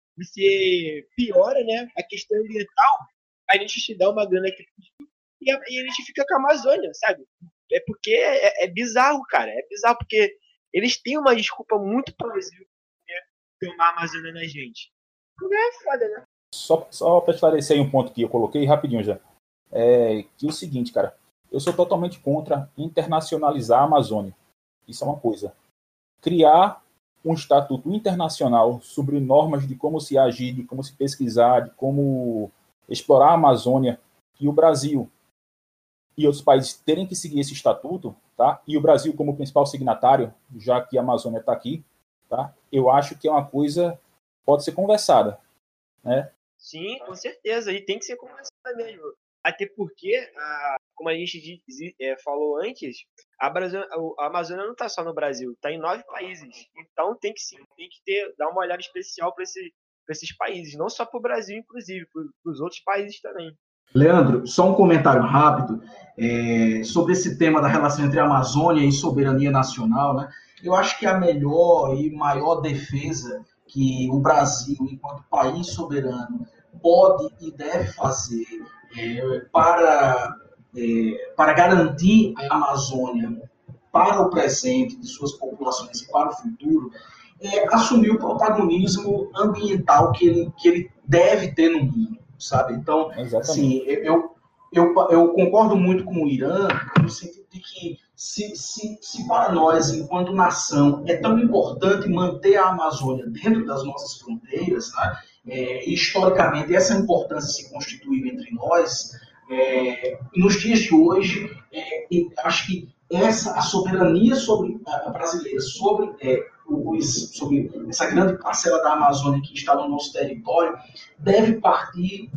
você piora, né, a questão ambiental, a gente te dá uma grana aqui e a gente fica com a Amazônia, sabe? É porque é bizarro, cara. É bizarro porque eles têm uma desculpa muito plausível tomar a Amazônia na gente. É foda, né? Só para esclarecer aí um ponto que eu coloquei rapidinho já. Que é o seguinte, cara. Eu sou totalmente contra internacionalizar a Amazônia. Isso é uma coisa. criar um estatuto internacional sobre normas de como se agir, de como se pesquisar, de como explorar a Amazônia, e o Brasil e outros países terem que seguir esse estatuto, tá? E o Brasil como principal signatário, já que a Amazônia está aqui, tá? Eu acho que é uma coisa que pode ser conversada, né? Sim, com certeza. E tem que ser conversada mesmo. Até porque, como a gente falou antes, a Amazônia não está só no Brasil, está em 9 países. Então tem que dar uma olhada especial para esses países, não só para o Brasil, inclusive, para os outros países também. Leandro, só um comentário rápido sobre esse tema da relação entre Amazônia e soberania nacional, né? Eu acho que a melhor e maior defesa que o Brasil, enquanto país soberano, pode e deve fazer para garantir a Amazônia para o presente de suas populações e para o futuro, assumir o protagonismo ambiental que ele deve ter no mundo, sabe? Então, assim, eu concordo muito com o Irã no sentido de que se para nós, enquanto nação, é tão importante manter a Amazônia dentro das nossas fronteiras, né? Historicamente essa importância se constituiu entre nós, nos dias de hoje, acho que a soberania brasileira sobre essa grande parcela da Amazônia que está no nosso território deve partir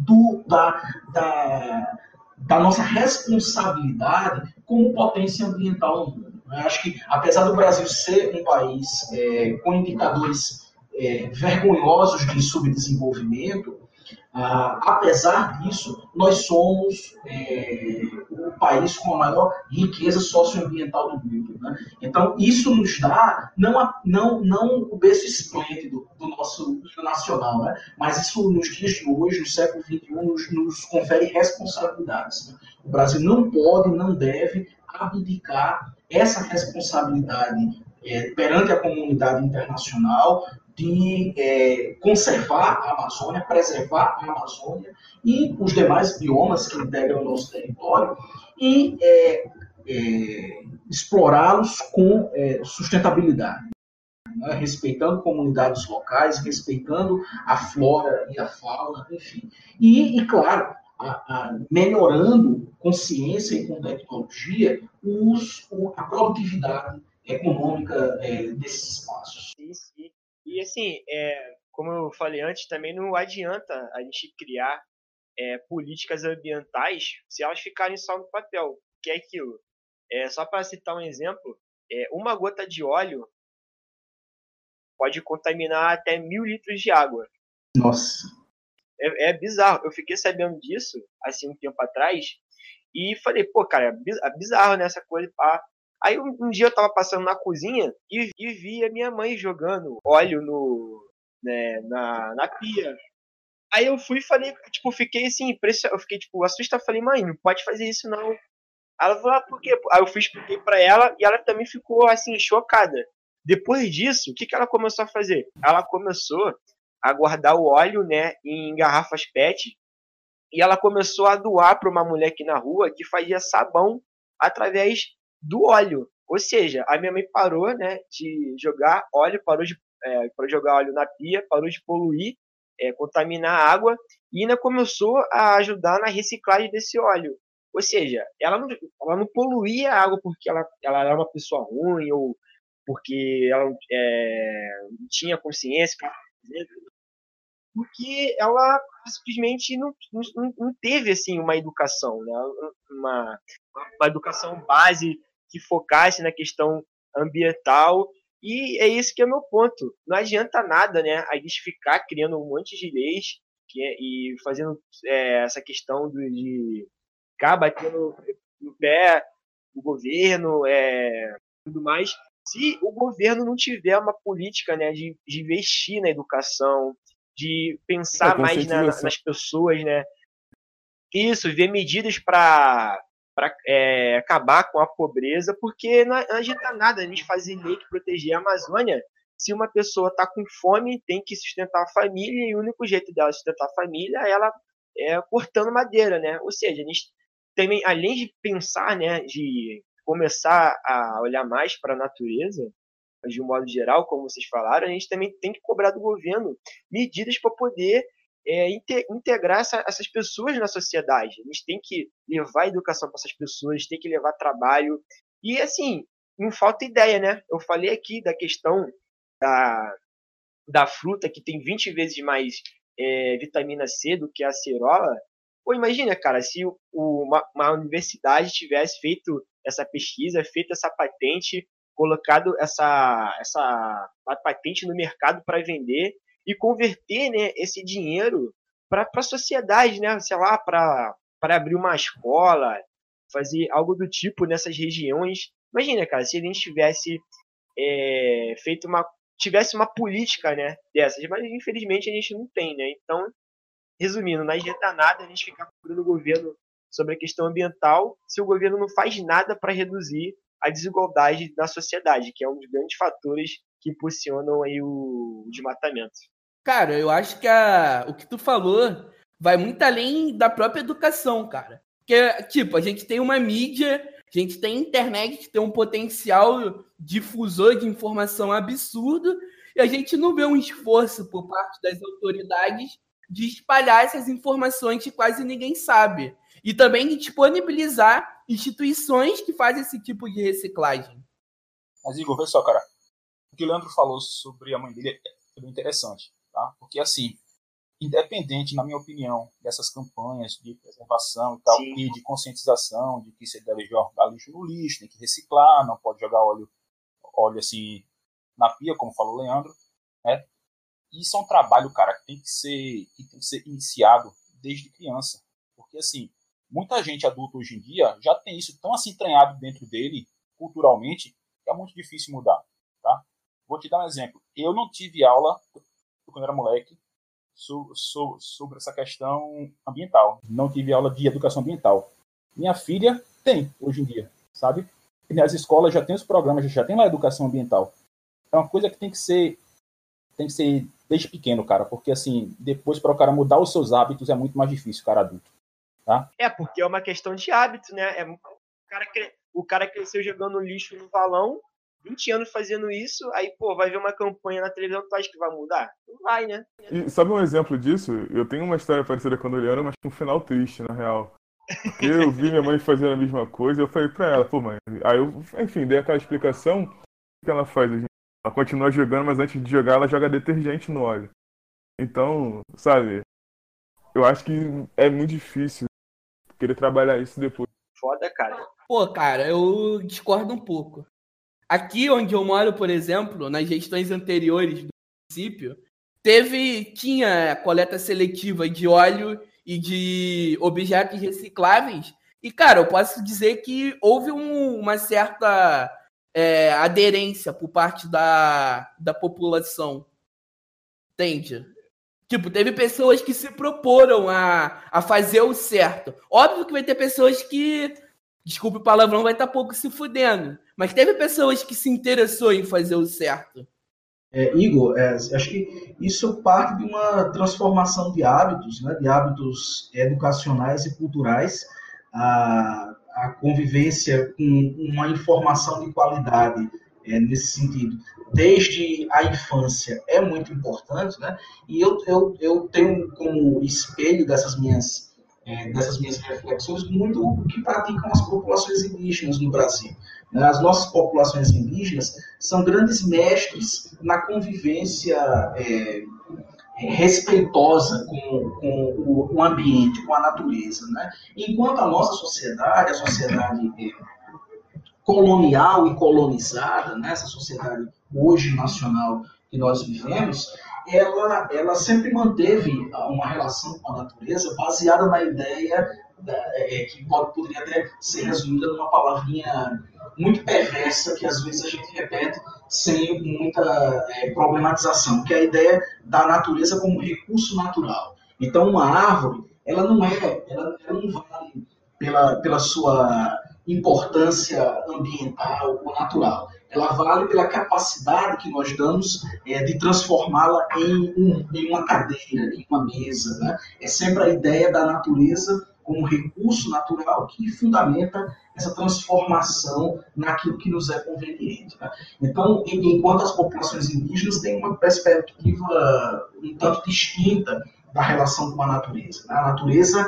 da nossa responsabilidade como potência ambiental no mundo. Eu acho que, apesar do Brasil ser um país com indicadores vergonhosos de subdesenvolvimento, apesar disso, nós somos o país com a maior riqueza socioambiental do mundo. Né? Então, isso nos dá, não o berço esplêndido do nosso nacional, né? Mas isso nos dias de hoje, no século XXI, nos confere responsabilidades. Né? O Brasil não pode, não deve abdicar essa responsabilidade perante a comunidade internacional de conservar a Amazônia, preservar a Amazônia e os demais biomas que integram o nosso território e explorá-los com sustentabilidade, né? Respeitando comunidades locais, respeitando a flora e a fauna, enfim. E claro, melhorando com ciência e com tecnologia a produtividade econômica desses espaços. Sim. E assim, como eu falei antes, também não adianta a gente criar políticas ambientais se elas ficarem só no papel, que é aquilo. Só para citar um exemplo, uma gota de óleo pode contaminar até 1.000 litros de água. Nossa! É bizarro. Eu fiquei sabendo disso, assim, um tempo atrás, e falei, pô, cara, é bizarro, né, essa coisa, pá. Aí um dia eu tava passando na cozinha e vi a minha mãe jogando óleo na pia. Aí eu fui e falei, tipo, fiquei assim, eu fiquei, tipo, assustado. Falei, mãe, não pode fazer isso não. Ela falou, por quê? Aí eu expliquei pra ela e ela também ficou, assim, chocada. Depois disso, o que ela começou a fazer? Ela começou a guardar o óleo, né, em garrafas PET e ela começou a doar para uma mulher aqui na rua que fazia sabão através do óleo. Ou seja, a minha mãe parou, né, de jogar óleo, parou de jogar óleo na pia, parou de poluir, contaminar a água e ainda começou a ajudar na reciclagem desse óleo. Ou seja, ela não poluía a água porque ela era uma pessoa ruim ou porque ela não tinha consciência, porque ela simplesmente não teve assim uma educação, né? uma educação base que focasse na questão ambiental. E é isso que é o meu ponto. Não adianta nada, né, a gente ficar criando um monte de leis e fazendo essa questão de ficar batendo no pé do governo, tudo mais, se o governo não tiver uma política, né, de investir na educação, de pensar mais nas pessoas, né? Isso, ver medidas para acabar com a pobreza, porque não adianta nada a gente fazer lei que proteger a Amazônia se uma pessoa está com fome, tem que sustentar a família, e o único jeito dela sustentar a família é ela cortando madeira, né? Ou seja, a gente também, além de pensar, né, de começar a olhar mais para a natureza, mas de um modo geral, como vocês falaram, a gente também tem que cobrar do governo medidas para poder integrar essas pessoas na sociedade. A gente tem que levar educação para essas pessoas, tem que levar trabalho. E, assim, não falta ideia, né? Eu falei aqui da questão da fruta, que tem 20 vezes mais vitamina C do que a acerola. Pô, imagina, cara, se uma universidade tivesse feito essa pesquisa, feito essa patente, colocado essa patente no mercado para vender e converter, né, esse dinheiro para a sociedade, né, sei lá, para abrir uma escola, fazer algo do tipo nessas regiões. Imagina, cara, se a gente tivesse tivesse uma política, né, dessas, mas infelizmente a gente não tem, né? Então, resumindo, não adianta nada a gente ficar cobrando o governo sobre a questão ambiental se o governo não faz nada para reduzir a desigualdade na sociedade, que é um dos grandes fatores que impulsionam aí o desmatamento. Cara, eu acho que o que tu falou vai muito além da própria educação, cara. Porque, tipo, a gente tem uma mídia, a gente tem internet que tem um potencial difusor de informação absurdo, e a gente não vê um esforço por parte das autoridades de espalhar essas informações que quase ninguém sabe. E também de disponibilizar instituições que fazem esse tipo de reciclagem. Mas, Igor, vê só, cara. O que o Leandro falou sobre a mãe dele é bem interessante, tá? Porque, assim, independente, na minha opinião, dessas campanhas de preservação e tal, Sim. e de conscientização de que você deve jogar lixo no lixo, tem que reciclar, não pode jogar óleo assim, na pia, como falou o Leandro, né? Isso é um trabalho, cara, que tem que ser iniciado desde criança. Porque, assim, muita gente adulta hoje em dia já tem isso tão assim entranhado dentro dele, culturalmente, que é muito difícil mudar, tá? Vou te dar um exemplo. Eu não tive aula, quando era moleque, sobre essa questão ambiental. Não tive aula de educação ambiental. Minha filha tem, hoje em dia, sabe? E nas escolas já tem os programas, já tem lá a educação ambiental. É uma coisa que tem que ser desde pequeno, cara, porque assim, depois para o cara mudar os seus hábitos é muito mais difícil, cara adulto, tá? Porque é uma questão de hábito, né? O cara cresceu jogando lixo no valão, 20 anos fazendo isso, aí, pô, vai ver uma campanha na televisão, tu acha que vai mudar? Não vai, né? E sabe um exemplo disso? Eu tenho uma história parecida com a Doriana, mas com um final triste, na real. Porque eu vi minha mãe fazendo a mesma coisa, eu falei pra ela, pô, mãe, aí eu, enfim, dei aquela explicação, o que ela faz? Ela continua jogando, mas antes de jogar, ela joga detergente no óleo. Então, sabe, eu acho que é muito difícil querer trabalhar isso depois. Foda, cara. Pô, cara, eu discordo um pouco. Aqui onde eu moro, por exemplo, nas gestões anteriores do município, tinha coleta seletiva de óleo e de objetos recicláveis. E, cara, eu posso dizer que houve uma certa aderência por parte da população. Entende? Tipo, teve pessoas que se proporam a fazer o certo. Óbvio que vai ter pessoas que, desculpe o palavrão, vai estar pouco se fudendo. Mas teve pessoas que se interessou em fazer o certo. Igor, acho que isso parte de uma transformação de hábitos, né, de hábitos educacionais e culturais, a convivência com uma informação de qualidade nesse sentido, desde a infância, é muito importante, né? E eu tenho como espelho dessas minhas reflexões muito o que praticam as populações indígenas no Brasil. As nossas populações indígenas são grandes mestres na convivência respeitosa com o ambiente, com a natureza, né? Enquanto a nossa sociedade, a sociedade colonial e colonizada, né? Essa sociedade hoje nacional que nós vivemos, ela sempre manteve uma relação com a natureza baseada na ideia que poderia até ser resumida numa palavrinha muito perversa, que às vezes a gente repete sem muita problematização, que é a ideia da natureza como recurso natural. Então, uma árvore, ela não vale pela sua importância ambiental ou natural. Ela vale pela capacidade que nós damos de transformá-la em uma cadeira, em uma mesa, né? É sempre a ideia da natureza como recurso natural que fundamenta essa transformação naquilo que nos é conveniente. Né? Então, enquanto as populações indígenas têm uma perspectiva um tanto distinta da relação com a natureza. Né? A natureza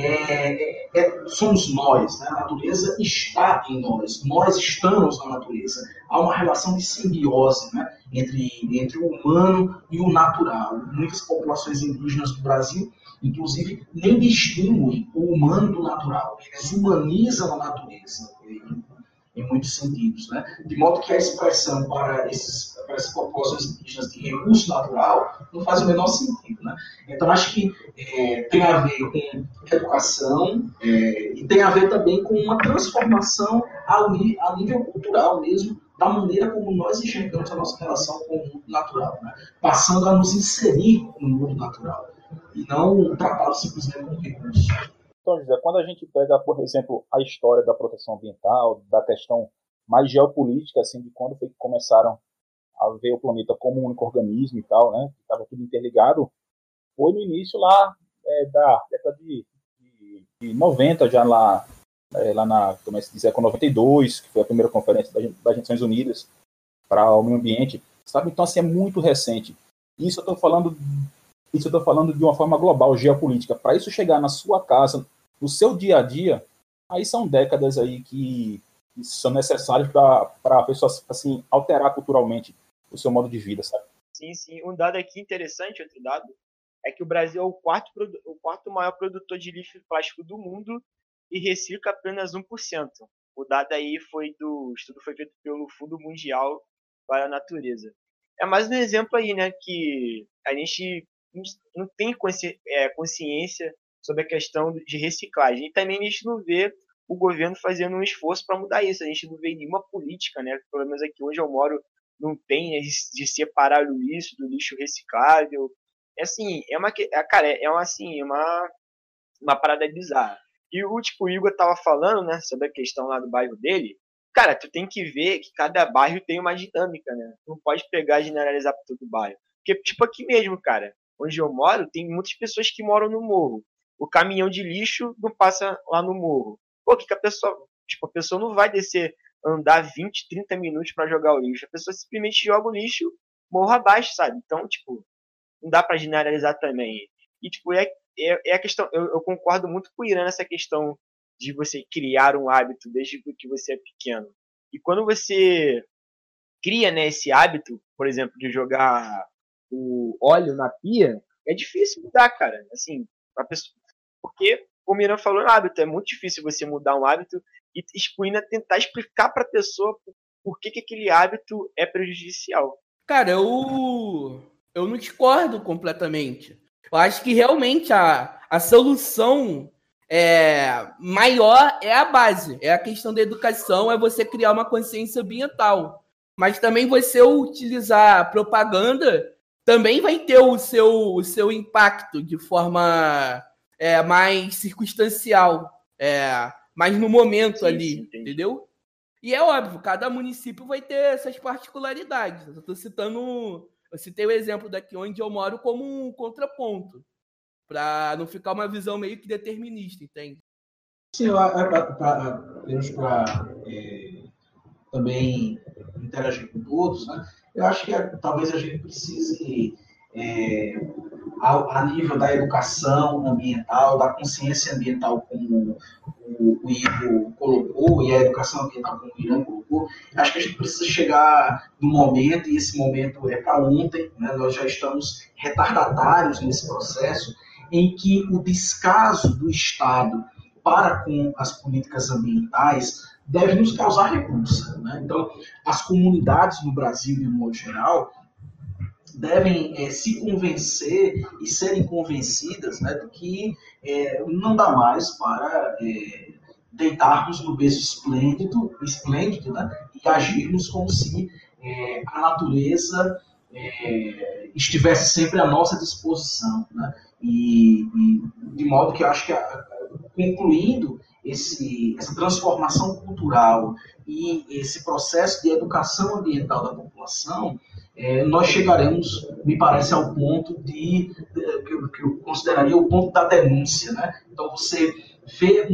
somos nós, né? A natureza está em nós estamos na natureza. Há uma relação de simbiose, né? entre o humano e o natural. Muitas populações indígenas do Brasil, inclusive, nem distinguem o humano do natural. Eles humanizam a natureza, em muitos sentidos. Né? De modo que a expressão para essas populações indígenas de recurso natural não faz o menor sentido. Né? Então, acho que tem a ver com educação e tem a ver também com uma transformação a nível cultural mesmo, da maneira como nós enxergamos a nossa relação com o mundo natural, né? Passando a nos inserir no mundo natural e não tratá-lo simplesmente como recurso. Então, José, quando a gente pega, por exemplo, a história da proteção ambiental, da questão mais geopolítica, assim, de quando foi que começaram a ver o planeta como um único organismo e tal, né? Estava tudo interligado, foi no início lá da década de 90, já lá na, como é que se diz, com 92, que foi a primeira conferência das Nações Unidas para o meio ambiente, sabe? Então, assim, é muito recente. Isso eu estou falando de uma forma global, geopolítica. Para isso chegar na sua casa, no seu dia a dia, aí são décadas aí que são necessárias para a pessoa, assim, alterar culturalmente o seu modo de vida, sabe? Sim, sim. Um dado aqui interessante, outro dado, é que o Brasil é o quarto maior produtor de lixo plástico do mundo e recicla apenas 1%. O dado aí o estudo foi feito pelo Fundo Mundial para a Natureza. É mais um exemplo aí, né, que a gente não tem consciência sobre a questão de reciclagem. E também a gente não vê o governo fazendo um esforço para mudar isso. A gente não vê nenhuma política, né, pelo menos aqui onde eu moro, não tem, né, de separar o lixo do lixo reciclável. É assim, uma parada bizarra. E o Igor tava falando, né, sobre a questão lá do bairro dele. Cara, tu tem que ver que cada bairro tem uma dinâmica, né? Tu não pode pegar e generalizar para todo bairro. Porque, tipo, aqui mesmo, cara, onde eu moro, tem muitas pessoas que moram no morro. O caminhão de lixo não passa lá no morro. Pô, que a pessoa não vai descer, andar 20, 30 minutos para jogar o lixo. A pessoa simplesmente joga o lixo morro abaixo, sabe? Então, tipo, não dá para generalizar também. E, tipo, a questão, eu concordo muito com o Irã nessa questão de você criar um hábito desde que você é pequeno. E quando você cria, né, esse hábito, por exemplo, de jogar o óleo na pia, é difícil mudar, cara. Assim, a pessoa, porque, como o Irã falou, é um hábito. É muito difícil você mudar um hábito e tentar explicar para a pessoa por que aquele hábito é prejudicial. Cara, eu não discordo completamente. Eu acho que realmente a solução maior é a base. É a questão da educação, é você criar uma consciência ambiental. Mas também você utilizar propaganda também vai ter o seu impacto de forma mais circunstancial, mais no momento sim, ali, sim, entendeu? E é óbvio, cada município vai ter essas particularidades. Eu citei o exemplo daqui onde eu moro como um contraponto, para não ficar uma visão meio que determinista, entende? Sim, para também interagir com todos, né? Eu acho que talvez a gente precise, a nível da educação ambiental, da consciência ambiental, como o Igor colocou, e a educação ambiental, como o Irã colocou, acho que a gente precisa chegar no momento, e esse momento é para ontem, né? Nós já estamos retardatários nesse processo, em que o descaso do Estado para com as políticas ambientais deve nos causar repulsa, né? Então, as comunidades no Brasil, de um modo geral, devem se convencer e serem convencidas, né, de que não dá mais para deitarmos no berço esplêndido, né, e agirmos como se a natureza estivesse sempre à nossa disposição, né? E de modo que eu acho que, concluindo essa transformação cultural e esse processo de educação ambiental da população, nós chegaremos, me parece, ao ponto que eu consideraria o ponto da denúncia, né? Então, você vê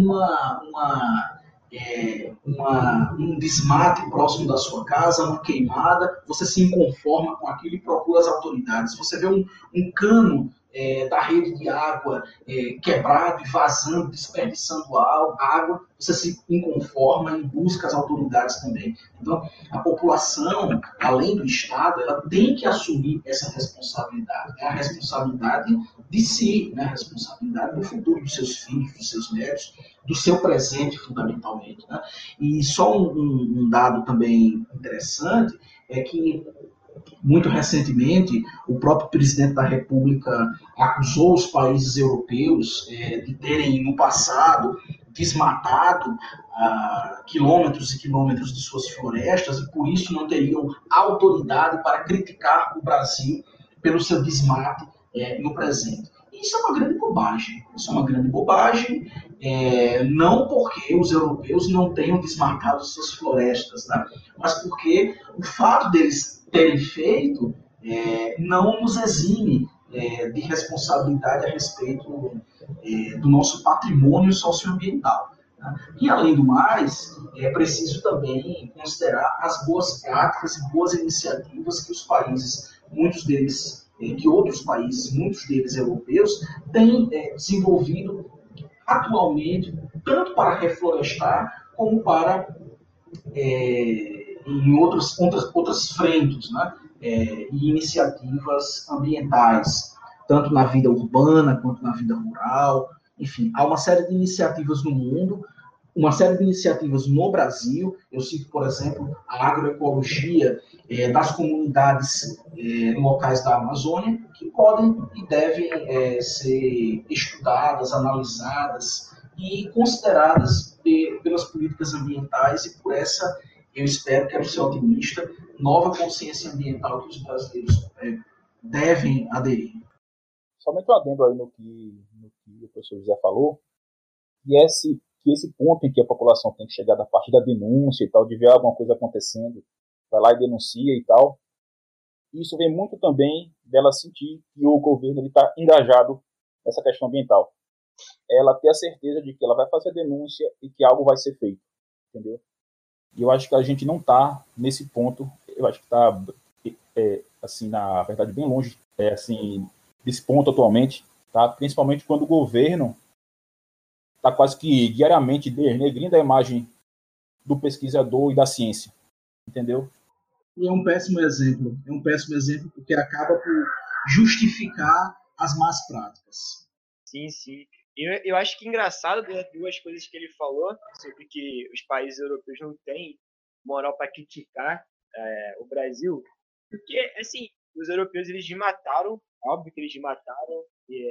um desmate próximo da sua casa, uma queimada, você se inconforma com aquilo e procura as autoridades. Você vê um cano da rede de água quebrado e vazando, desperdiçando água, você se inconforma e busca as autoridades também. Então, a população, além do Estado, ela tem que assumir essa responsabilidade. É a responsabilidade de si, né? A responsabilidade do futuro dos seus filhos, dos seus netos, do seu presente, fundamentalmente. Né? E só um dado também interessante é que, muito recentemente, o próprio presidente da República acusou os países europeus de terem, no passado, desmatado quilômetros e quilômetros de suas florestas e, por isso, não teriam autoridade para criticar o Brasil pelo seu desmate no presente. Isso é uma grande bobagem. Isso é uma grande bobagem, não porque os europeus não tenham desmatado suas florestas, né? Mas porque o fato deles terem feito não nos exime de responsabilidade a respeito do nosso patrimônio socioambiental. Né? E, além do mais, é preciso também considerar as boas práticas e boas iniciativas que os países, muitos deles europeus, têm desenvolvido atualmente, tanto para reflorestar, como para em outras frentes, né? E iniciativas ambientais, tanto na vida urbana quanto na vida rural. Enfim, há uma série de iniciativas no mundo, uma série de iniciativas no Brasil. Eu cito, por exemplo, a agroecologia das comunidades locais da Amazônia, que podem e devem ser estudadas, analisadas e consideradas pelas políticas ambientais e por essa, eu espero, quero ser otimista, nova consciência ambiental que os brasileiros devem aderir. Somente um adendo aí no que o professor José falou, que esse ponto em que a população tem que chegar da parte da denúncia e tal, de ver alguma coisa acontecendo, vai lá e denuncia e tal, isso vem muito também dela sentir que o governo está engajado nessa questão ambiental. Ela ter a certeza de que ela vai fazer a denúncia e que algo vai ser feito, entendeu? E eu acho que a gente não está nesse ponto, eu acho que está, assim, na verdade, bem longe assim, desse ponto atualmente, tá? Principalmente quando o governo está quase que diariamente denegrindo a imagem do pesquisador e da ciência, entendeu? E é um péssimo exemplo porque acaba por justificar as más práticas. Sim. Eu acho que engraçado duas coisas que ele falou sobre que os países europeus não têm moral para criticar o Brasil, porque, assim, os europeus, eles desmataram, óbvio que eles desmataram,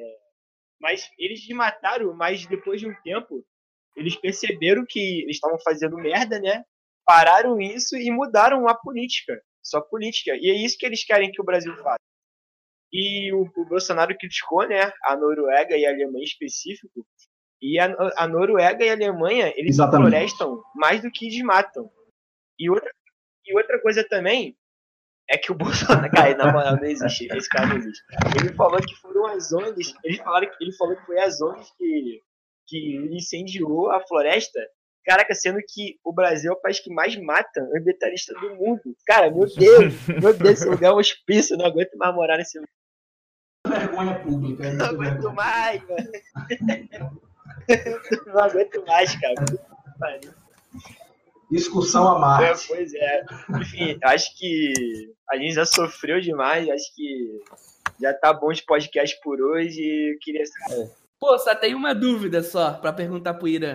mas eles desmataram, mas depois de um tempo, eles perceberam que eles estavam fazendo merda, né? Pararam isso e mudaram a política, só política, e é isso que eles querem que o Brasil faça. E o Bolsonaro criticou, né, a Noruega e a Alemanha em específico, e a Noruega e a Alemanha, eles florestam mais do que desmatam. E outra coisa também é que o Bolsonaro, cara, na moral, não existe, esse cara não existe. Ele falou que foram as ONGs, ele falou que foi as ONGs que incendiou a floresta. Caraca, sendo que o Brasil é o país que mais mata ambientalista do mundo. Cara, meu Deus, se eu der um hospício, eu não aguento mais morar nesse lugar. Vergonha pública. Não aguento mais, mano. Não aguento mais, cara. Discussão a mais. Pois é. Enfim, acho que a gente já sofreu demais. Acho que já tá bom de podcast por hoje. Eu queria saber. Pô, só tem uma dúvida só pra perguntar pro Irã.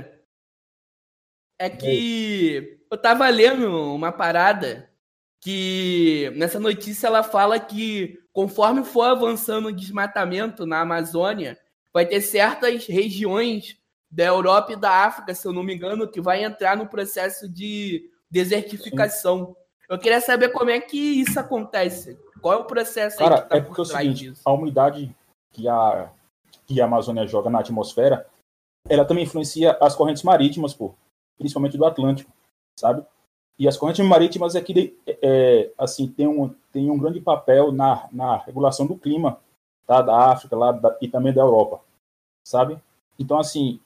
É que eu tava lendo uma parada que nessa notícia ela fala que conforme for avançando o desmatamento na Amazônia, vai ter certas regiões da Europa e da África, se eu não me engano, que vai entrar no processo de desertificação. Sim. Eu queria saber como é que isso acontece. Qual é o processo aí que tá por trás disso? A umidade que a Amazônia joga na atmosfera, ela também influencia as correntes marítimas, principalmente do Atlântico, sabe? E as correntes marítimas aqui assim, tem um grande papel na regulação do clima, tá? Da África e também da Europa, sabe? Então, assim,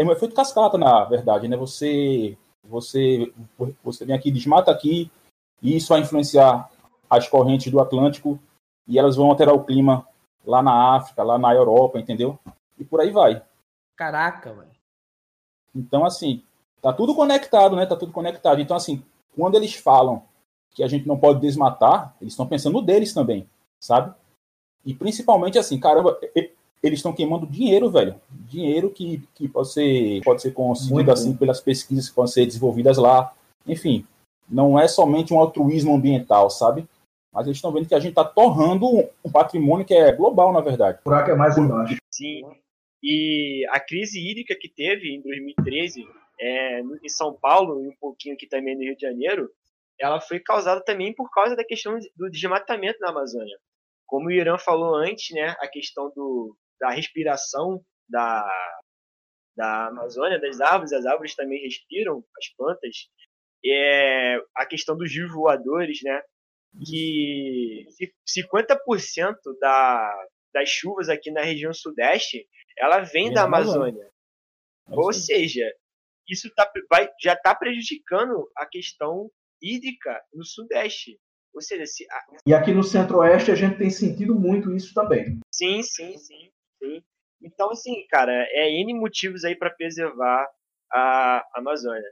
é um efeito cascata, na verdade, né? Você vem aqui, desmata aqui, e isso vai influenciar as correntes do Atlântico, e elas vão alterar o clima lá na África, lá na Europa, entendeu? E por aí vai. Caraca, velho. Então, assim, tá tudo conectado, né? Tá tudo conectado. Então, assim, quando eles falam que a gente não pode desmatar, eles estão pensando no deles também, sabe? E principalmente, assim, caramba, eles estão queimando dinheiro, velho. Dinheiro que pode ser conseguido, assim, pelas pesquisas que podem ser desenvolvidas lá. Enfim, não é somente um altruísmo ambiental, sabe? Mas eles estão vendo que a gente está torrando um patrimônio que é global, na verdade. O buraco é mais embaixo. Sim. E a crise hídrica que teve em 2013 em São Paulo e um pouquinho aqui também no Rio de Janeiro, ela foi causada também por causa da questão do desmatamento na Amazônia. Como o Irã falou antes, né, a questão da respiração da Amazônia, das árvores, as árvores também respiram, as plantas, a questão dos rios voadores, né, que 50% das chuvas aqui na região sudeste, ela vem da Amazônia. Ou seja, isso já está prejudicando a questão hídrica no sudeste. Ou seja, E aqui no centro-oeste a gente tem sentido muito isso também. Sim. Então, assim, cara, N motivos aí para preservar a Amazônia.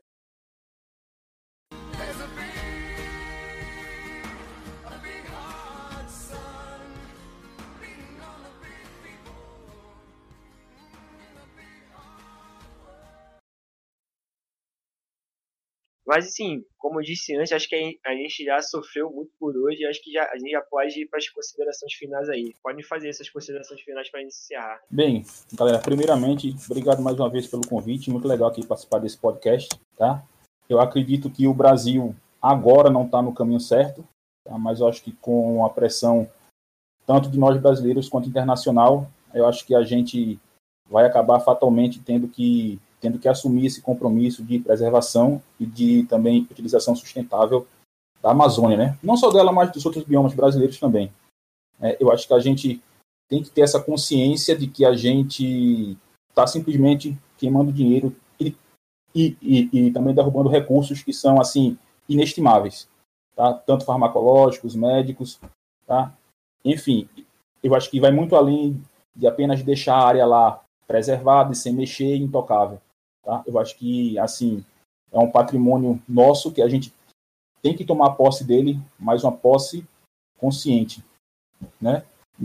Mas, assim, como eu disse antes, acho que a gente já sofreu muito por hoje. Acho que a gente já pode ir para as considerações finais aí. Podem fazer essas considerações finais para encerrar. Bem, galera, primeiramente, obrigado mais uma vez pelo convite. Muito legal aqui participar desse podcast, tá? Eu acredito que o Brasil agora não está no caminho certo, tá? Mas eu acho que com a pressão tanto de nós brasileiros quanto internacional, eu acho que a gente vai acabar fatalmente tendo que assumir esse compromisso de preservação e de também utilização sustentável da Amazônia, né? Não só dela, mas dos outros biomas brasileiros também. Eu acho que a gente tem que ter essa consciência de que a gente está simplesmente queimando dinheiro e também derrubando recursos que são, assim, inestimáveis, tá? Tanto farmacológicos, médicos, tá? Enfim, eu acho que vai muito além de apenas deixar a área lá preservada e sem mexer e intocável. Tá? Eu acho que, assim, é um patrimônio nosso que a gente tem que tomar posse dele, mas uma posse consciente, né?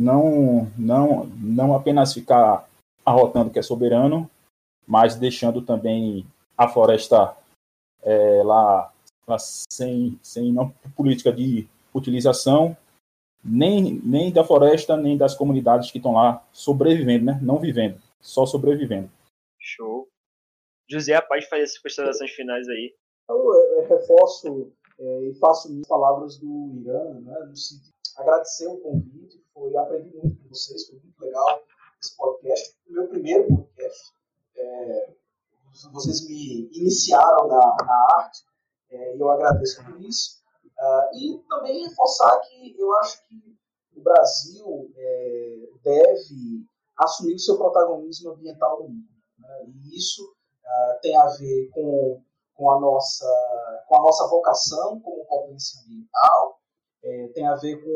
Não apenas ficar arrotando que é soberano, mas deixando também a floresta lá sem política de utilização, nem da floresta, nem das comunidades que estão lá sobrevivendo, né? Não vivendo, só sobrevivendo. Show. José, pode fazer as considerações finais aí. Eu reforço e faço minhas palavras do Irã, né, no sentido de agradecer o convite, aprendi muito com vocês, foi muito legal esse podcast, o meu primeiro podcast. Vocês me iniciaram na arte, e eu agradeço por isso. E também reforçar que eu acho que o Brasil deve assumir o seu protagonismo ambiental no mundo, né? E isso tem a ver com a nossa vocação como potência ambiental, tem a ver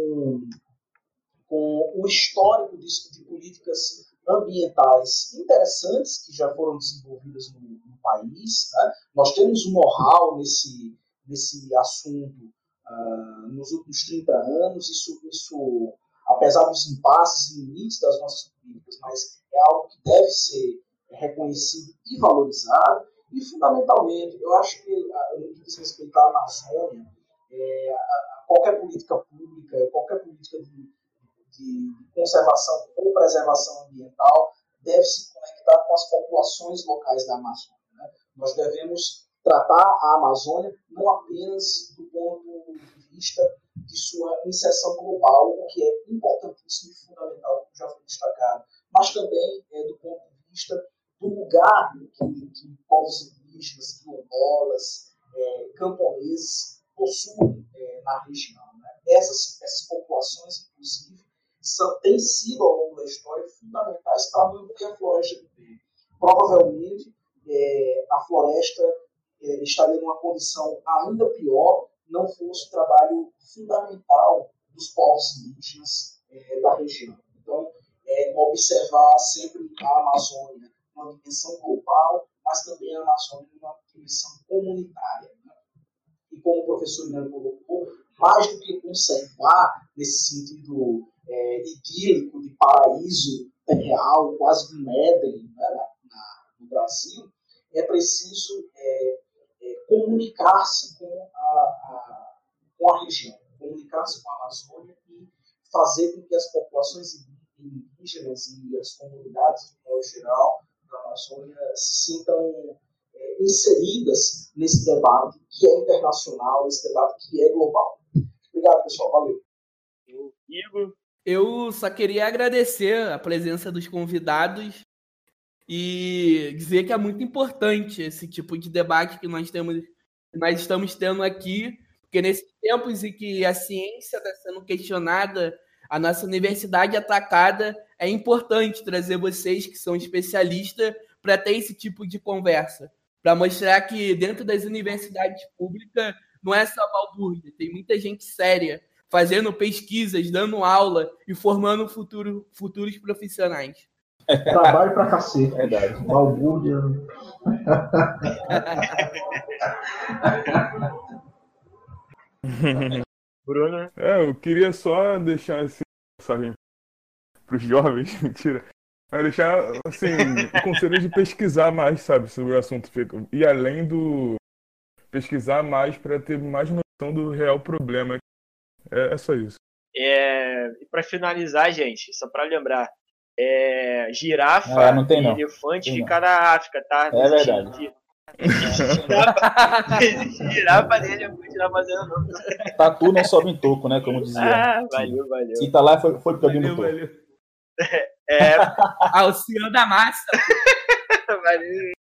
com o histórico de políticas ambientais interessantes que já foram desenvolvidas no país, né? Nós temos um know-how nesse assunto nos últimos 30 anos, isso apesar dos impasses e limites das nossas políticas, mas é algo que deve ser reconhecido e valorizado. E, fundamentalmente, eu acho que no que diz respeito à Amazônia, qualquer política pública, qualquer política de conservação ou preservação ambiental deve se conectar com as populações locais da Amazônia, né? Nós devemos tratar a Amazônia não apenas do ponto de vista de sua inserção global, o que é importantíssimo e fundamental, como já foi destacado, mas também do ponto de vista do lugar que povos indígenas, quilombolas, camponeses possuem na região, né? Essas populações, inclusive, têm sido, ao longo da história, fundamentais para manter a floresta de verde. Provavelmente, a floresta estaria numa condição ainda pior, não fosse o trabalho fundamental dos povos indígenas da região. Então, observar sempre a Amazônia numa dimensão global, mas também a Amazônia numa dimensão comunitária. Né? E como o professor Irã colocou, mais do que conservar nesse sentido idílico de paraíso real, quase de um Éden, né, no Brasil, é preciso comunicar-se com a região, comunicar-se com a Amazônia e fazer com que as populações indígenas e as comunidades, de modo geral, da Amazônia se sintam inseridas nesse debate que é internacional, nesse debate que é global. Obrigado, pessoal. Valeu. Igor? Eu só queria agradecer a presença dos convidados e dizer que é muito importante esse tipo de debate que nós estamos tendo aqui, porque nesses tempos em que a ciência está sendo questionada, a nossa universidade atacada, é importante trazer vocês que são especialistas para ter esse tipo de conversa, para mostrar que dentro das universidades públicas não é só balbúrdia, tem muita gente séria fazendo pesquisas, dando aula e formando futuros profissionais. Trabalho pra cacete. Verdade. Balbúrdia. Bruno? Eu queria só deixar essa mensagem para os jovens, mentira. Mas deixar, assim, o conselho de pesquisar mais, sabe, sobre o assunto. E além do pesquisar mais para ter mais noção do real problema. É só isso. E para finalizar, gente, só para lembrar, girafa não tem, e não. elefante Tem, fica na África, tá? É verdade. Girafa nem elefante na Amazônia, não. Tatu não sobe em toco, né? Como dizia. Valeu. Se tá lá, foi porque eu vi no toco. O senhor da massa. Valeu.